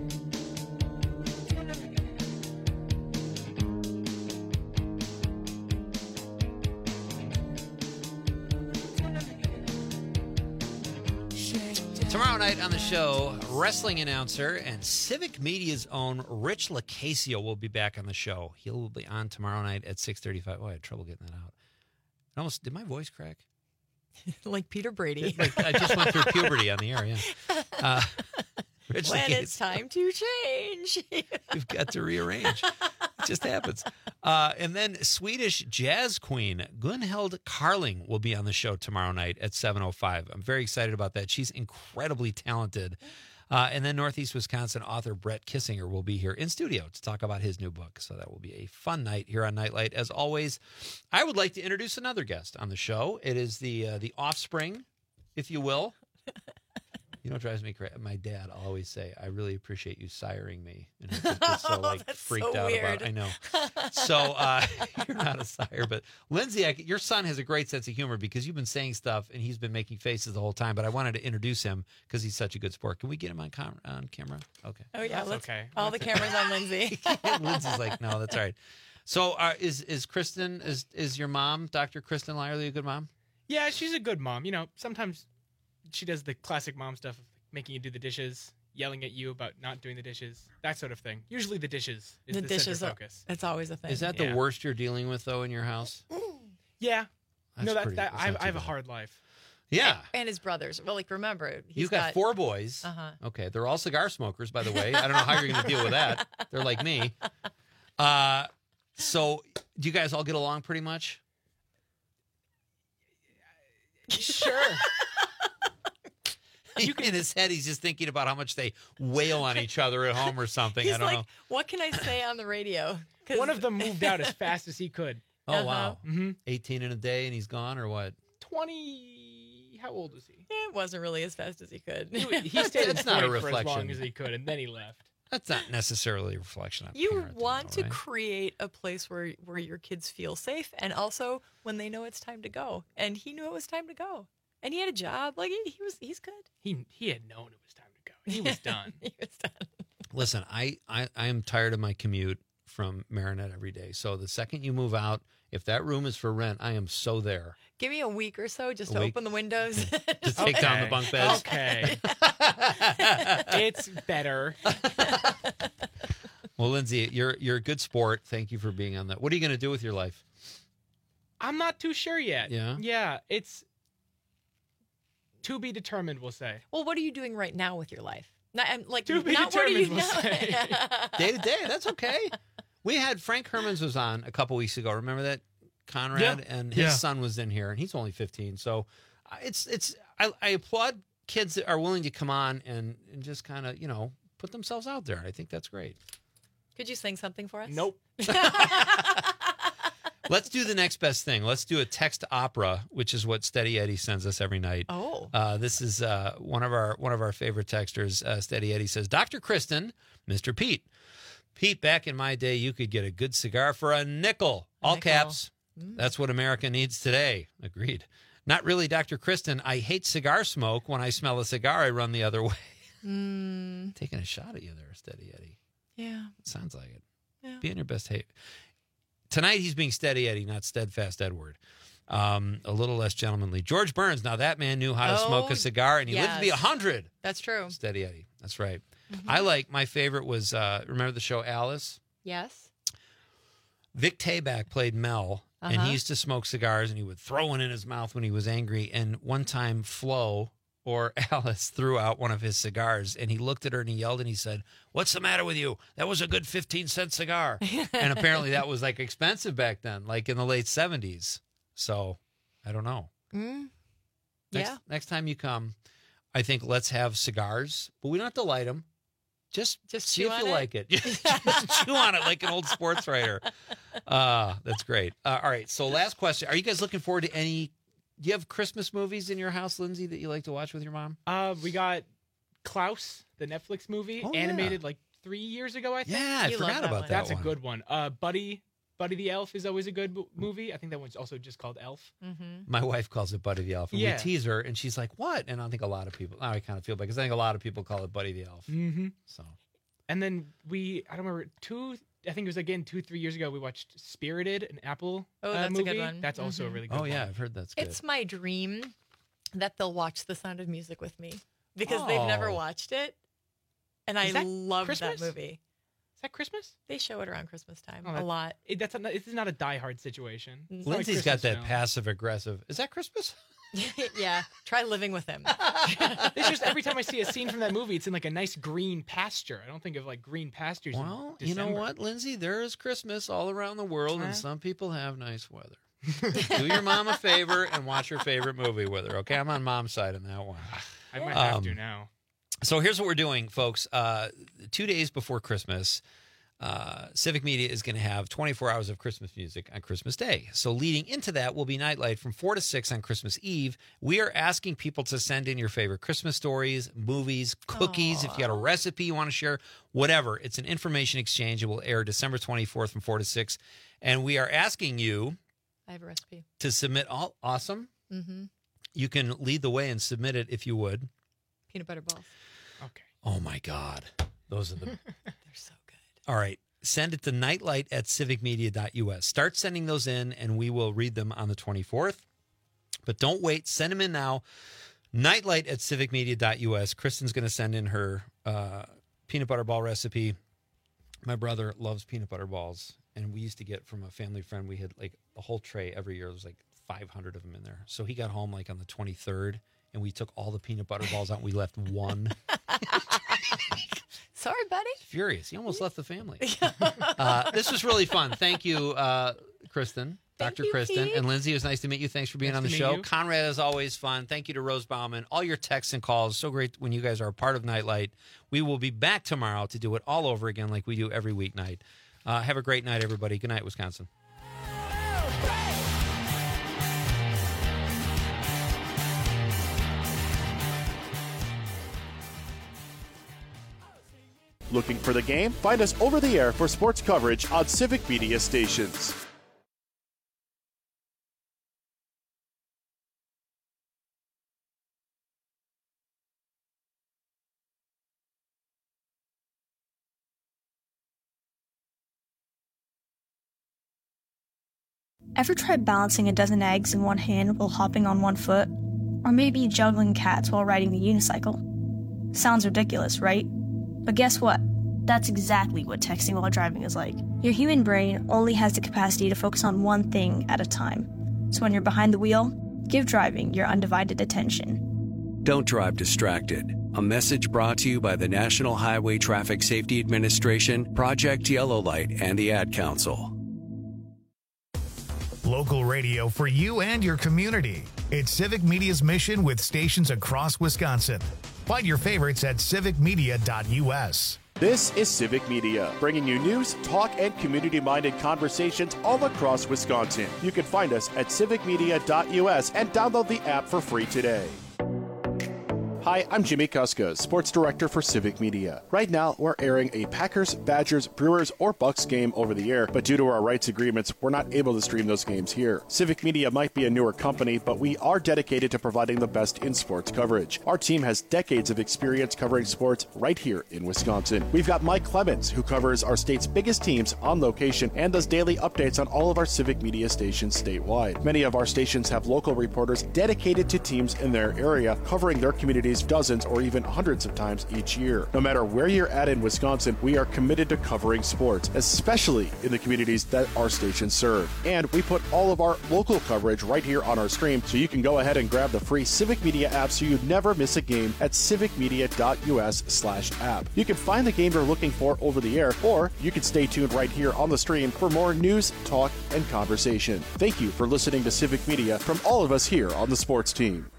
J: Tomorrow night on the show, wrestling announcer and Civic Media's own Rich Lacasio will be back on the show. He will be on tomorrow night at six thirty-five. Oh, I had trouble getting that out. I almost did my voice crack?
M: Like Peter Brady.
J: Like, I just went through puberty on the air, yeah. Uh, Rich
M: when
J: Lacasio.
M: It's time to change.
J: You've got to rearrange. It just happens. Uh, and then Swedish jazz queen Gunhild Carling will be on the show tomorrow night at seven oh five. I'm very excited about that. She's incredibly talented. Uh, and then Northeast Wisconsin author Brett Kissinger will be here in studio to talk about his new book. So that will be a fun night here on Nightlight. As always, I would like to introduce another guest on the show. It is the uh, the offspring, if you will. You know what drives me crazy? My dad will always say, I really appreciate you siring me. And he's just so like
M: That's
J: freaked
M: so
J: out
M: weird.
J: about it. I know. So uh, you're not a sire, but Lindsay, I, your son has a great sense of humor because you've been saying stuff and he's been making faces the whole time. But I wanted to introduce him because he's such a good sport. Can we get him on, com- on camera? Okay.
M: Oh, yeah.
L: That's
M: Let's,
L: okay.
M: All the cameras on Lindsay.
J: Lindsay's like, no, that's all right. So uh, is is Kristen, is, is your mom, Doctor Kristen Lyerly, a good mom?
L: Yeah, she's a good mom. You know, sometimes she does the classic mom stuff of making you do the dishes, yelling at you about not doing the dishes, that sort of thing. Usually the dishes is
M: The
L: the,
M: dishes
L: center
M: are-
L: focus.
M: That's always a thing.
J: Is that
L: Yeah.
J: the worst you're dealing with, though, in your house?
L: Yeah.
J: That's
L: no, that,
J: pretty-
L: that
J: that's
L: I,
J: not
L: I have
J: too
L: a
J: bad.
L: hard life.
J: Yeah.
M: And his brothers. Well, like, remember, he's
J: You've got, four boys.
M: Uh-huh.
J: Okay, they're all cigar smokers, by the way. I don't know how you're going to deal with that. They're like me. Uh, so, do you guys all get along pretty much?
L: Sure.
J: In his head, he's just thinking about how much they wail on each other at home or something.
M: He's
J: I don't
M: like,
J: know.
M: what can I say on the radio? 'Cause-
L: One of them moved out as fast as he could.
J: Oh,
M: Uh-huh.
J: wow.
L: Mm-hmm.
J: eighteen in a day and he's gone, or what?
L: twenty. How old is he?
M: It wasn't really as fast as he could.
L: He, he stayed in
J: That's not a
L: Detroit for as long
J: reflection.
L: as he could, and then he left.
J: That's not necessarily a reflection on
M: You
J: parenting,
M: want
J: though,
M: to
J: right?
M: create a place where where your kids feel safe, and also when they know it's time to go. And he knew it was time to go, and he had a job. Like he, he was, he's good.
L: He he had known it was time to go. He was done.
M: he was done.
J: Listen, I, I, I am tired of my commute from Marinette every day. So the second you move out, if that room is for rent, I am so there.
M: Give me a week or so just
J: A
M: to
J: week?
M: open the windows.
J: Just take down the bunk beds.
L: Okay. It's better.
J: Well, Lindsay, you're you're a good sport. Thank you for being on that. What are you going to do with your life?
L: I'm not too sure yet.
J: Yeah?
L: Yeah, it's to be determined, we'll say.
M: Well, what are you doing right now with your life? Not, I'm like,
L: To be
M: not what are
L: determined,
M: you
L: we'll say.
J: Day to day, that's okay. We had Frank Hermans was on a couple weeks ago. Remember that, Conrad?
L: Yeah.
J: And his
L: Yeah.
J: son was in here, and he's only fifteen. So uh, it's it's I, I applaud kids that are willing to come on and, and just kind of, you know, put themselves out there. I think that's great.
M: Could you sing something for us?
L: Nope.
J: Let's do the next best thing. Let's do a text opera, which is what Steady Eddie sends us every night.
M: Oh.
J: Uh, this is uh, one of our one of our favorite texters. Uh, Steady Eddie says, Doctor Kristen, Mister Pete. Pete, back in my day, you could get a good cigar for a nickel. All
M: nickel.
J: caps. That's what America needs today. Agreed. Not really, Doctor Kristen. I hate cigar smoke. When I smell a cigar, I run the other way.
M: Mm,
J: Taking a shot at you there, Steady Eddie.
M: yeah.
J: Sounds like it.
M: Yeah.
J: Be on your best hate. Tonight, he's being Steady Eddie, not Steadfast Edward. Um, a little less gentlemanly. George Burns. Now, that man knew how to
M: Oh,
J: smoke a cigar, and he lived to be
M: yes.
J: one hundred.
M: That's true.
J: Steady Eddie. That's right.
M: Mm-hmm.
J: I like, my favorite was, uh, remember the show Alice?
M: Yes.
J: Vic Tayback played Mel, and
M: Uh-huh.
J: he used to smoke cigars, and he would throw one in his mouth when he was angry. And one time, Flo or Alice threw out one of his cigars, and he looked at her and he yelled and he said, "What's the matter with you? That was a good fifteen cent cigar." And apparently that was like expensive back then, like in the late seventies. So I don't know.
M: Mm.
J: Next,
M: Yeah.
J: next time you come, I think let's have cigars, but we don't have to light them. Just,
M: Just
J: see
M: chew
J: if
M: on
J: you
M: it?
J: like it. Just chew on it like an old sports writer. Uh, that's great. Uh, all right. So last question. Are you guys looking forward to any, do you have Christmas movies in your house, Lindsay, that you like to watch with your mom?
L: Uh, we got Klaus, the Netflix movie,
J: Oh, yeah.
L: animated like three years ago, I think.
J: Yeah, I
M: You
J: forgot
M: love that
J: about
M: one.
J: that
L: That's
J: one.
L: a good one. Uh, Buddy, Buddy the Elf is always a good mo- movie. I think that one's also just called Elf.
M: Mm-hmm.
J: My wife calls it Buddy the Elf. And
L: Yeah.
J: we tease her, and she's like, what? And I think a lot of people, I kind of feel bad because I think a lot of people call it Buddy the Elf.
L: Mm-hmm.
J: So
L: And then we, I don't remember, two, I think it was again two, three years ago, we watched Spirited, an Apple
M: Oh,
L: uh,
M: that's a
L: movie.
M: good one.
L: That's also a
M: Mhm.
L: really good
J: Oh,
L: one.
J: yeah, I've heard that's good.
M: It's my dream that they'll watch The Sound of Music with me because they've never
J: Oh.
M: watched it. And
L: Is
M: I
L: that
M: love
L: Christmas?
M: that movie.
L: Is that Christmas?
M: They show it around Christmas time
L: Oh,
M: a
L: that-
M: lot.
L: It, that's not, this is not a diehard situation. It's not like
J: Lindsay's got
L: Christmas
J: that
L: film.
J: passive aggressive. Is that Christmas?
M: Yeah, try living with him.
L: It's just every time I see a scene from that movie, it's in like a nice green pasture. I don't think of like green pastures. in
J: Well, you know
L: December.
J: what, Lindsay? There is Christmas all around the world,
L: Huh?
J: and some people have nice weather. Do your mom a favor and watch her favorite movie with her, okay? I'm on mom's side on that one.
L: I might have
J: Um,
L: to now.
J: So here's what we're doing, folks. Uh, two days before Christmas, uh, Civic Media is going to have twenty-four hours of Christmas music on Christmas Day. So leading into that will be Nightlight from four to six on Christmas Eve. We are asking people to send in your favorite Christmas stories, movies, cookies. If you got a recipe you want to share, whatever. It's an information exchange. It will air December twenty-fourth from four to six. And we are asking you
M: I have a recipe.
J: to submit all awesome.
M: Mm-hmm.
J: You can lead the way and submit it if you would.
M: Peanut butter balls.
L: Okay.
J: Oh, my God. Those are the...
M: They're so good.
J: All right. Send it to nightlight at civic media dot u s. Start sending those in, and we will read them on the twenty-fourth. But don't wait. Send them in now. Nightlight at civic media dot u s. Kristen's going to send in her uh, peanut butter ball recipe. My brother loves peanut butter balls, and we used to get from a family friend, we had like a whole tray every year. There was like five hundred of them in there. So he got home like on the twenty-third, and we took all the peanut butter balls out, and we left one.
M: Sorry, buddy.
J: Furious. He almost left the family. uh, this was really fun. Thank you, uh, Kristen, Doctor
M: you,
J: Kristen,
M: Pete.
J: and Lindsay. It was nice to meet you. Thanks for being
L: Nice
J: on the
L: to meet
J: show.
L: you.
J: Conrad is always fun. Thank you to Rose Bauman. All your texts and calls. So great when you guys are a part of Nightlight. We will be back tomorrow to do it all over again like we do every weeknight. Uh, have a great night, everybody. Good night, Wisconsin.
A: Looking for the game? Find us over the air for sports coverage on Civic Media stations.
H: Ever tried balancing a dozen eggs in one hand while hopping on one foot? Or maybe juggling cats while riding the unicycle? Sounds ridiculous, right? But guess what? That's exactly what texting while driving is like. Your human brain only has the capacity to focus on one thing at a time. So when you're behind the wheel, give driving your undivided attention.
G: Don't drive distracted. A message brought to you by the National Highway Traffic Safety Administration, Project Yellow Light, and the Ad Council.
B: Local radio for you and your community. It's Civic Media's mission with stations across Wisconsin. Find your favorites at civic media dot u s.
A: This is Civic Media, bringing you news, talk, and community-minded conversations all across Wisconsin. You can find us at civic media dot u s and download the app for free today. Hi, I'm Jimmy Kuska, Sports Director for Civic Media. Right now, we're airing a Packers, Badgers, Brewers, or Bucks game over the air, but due to our rights agreements, we're not able to stream those games here. Civic Media might be a newer company, but we are dedicated to providing the best in sports coverage. Our team has decades of experience covering sports right here in Wisconsin. We've got Mike Clemens, who covers our state's biggest teams on location and does daily updates on all of our Civic Media stations statewide. Many of our stations have local reporters dedicated to teams in their area, covering their communities dozens or even hundreds of times each year. No matter where you're at in Wisconsin, we are committed to covering sports, especially in the communities that our stations serve. And we put all of our local coverage right here on our stream, so you can go ahead and grab the free Civic Media app so you never miss a game at civic media dot u s slash app. You can find the game you're looking for over the air, or you can stay tuned right here on the stream for more news, talk, and conversation. Thank you for listening to Civic Media from all of us here on the sports team.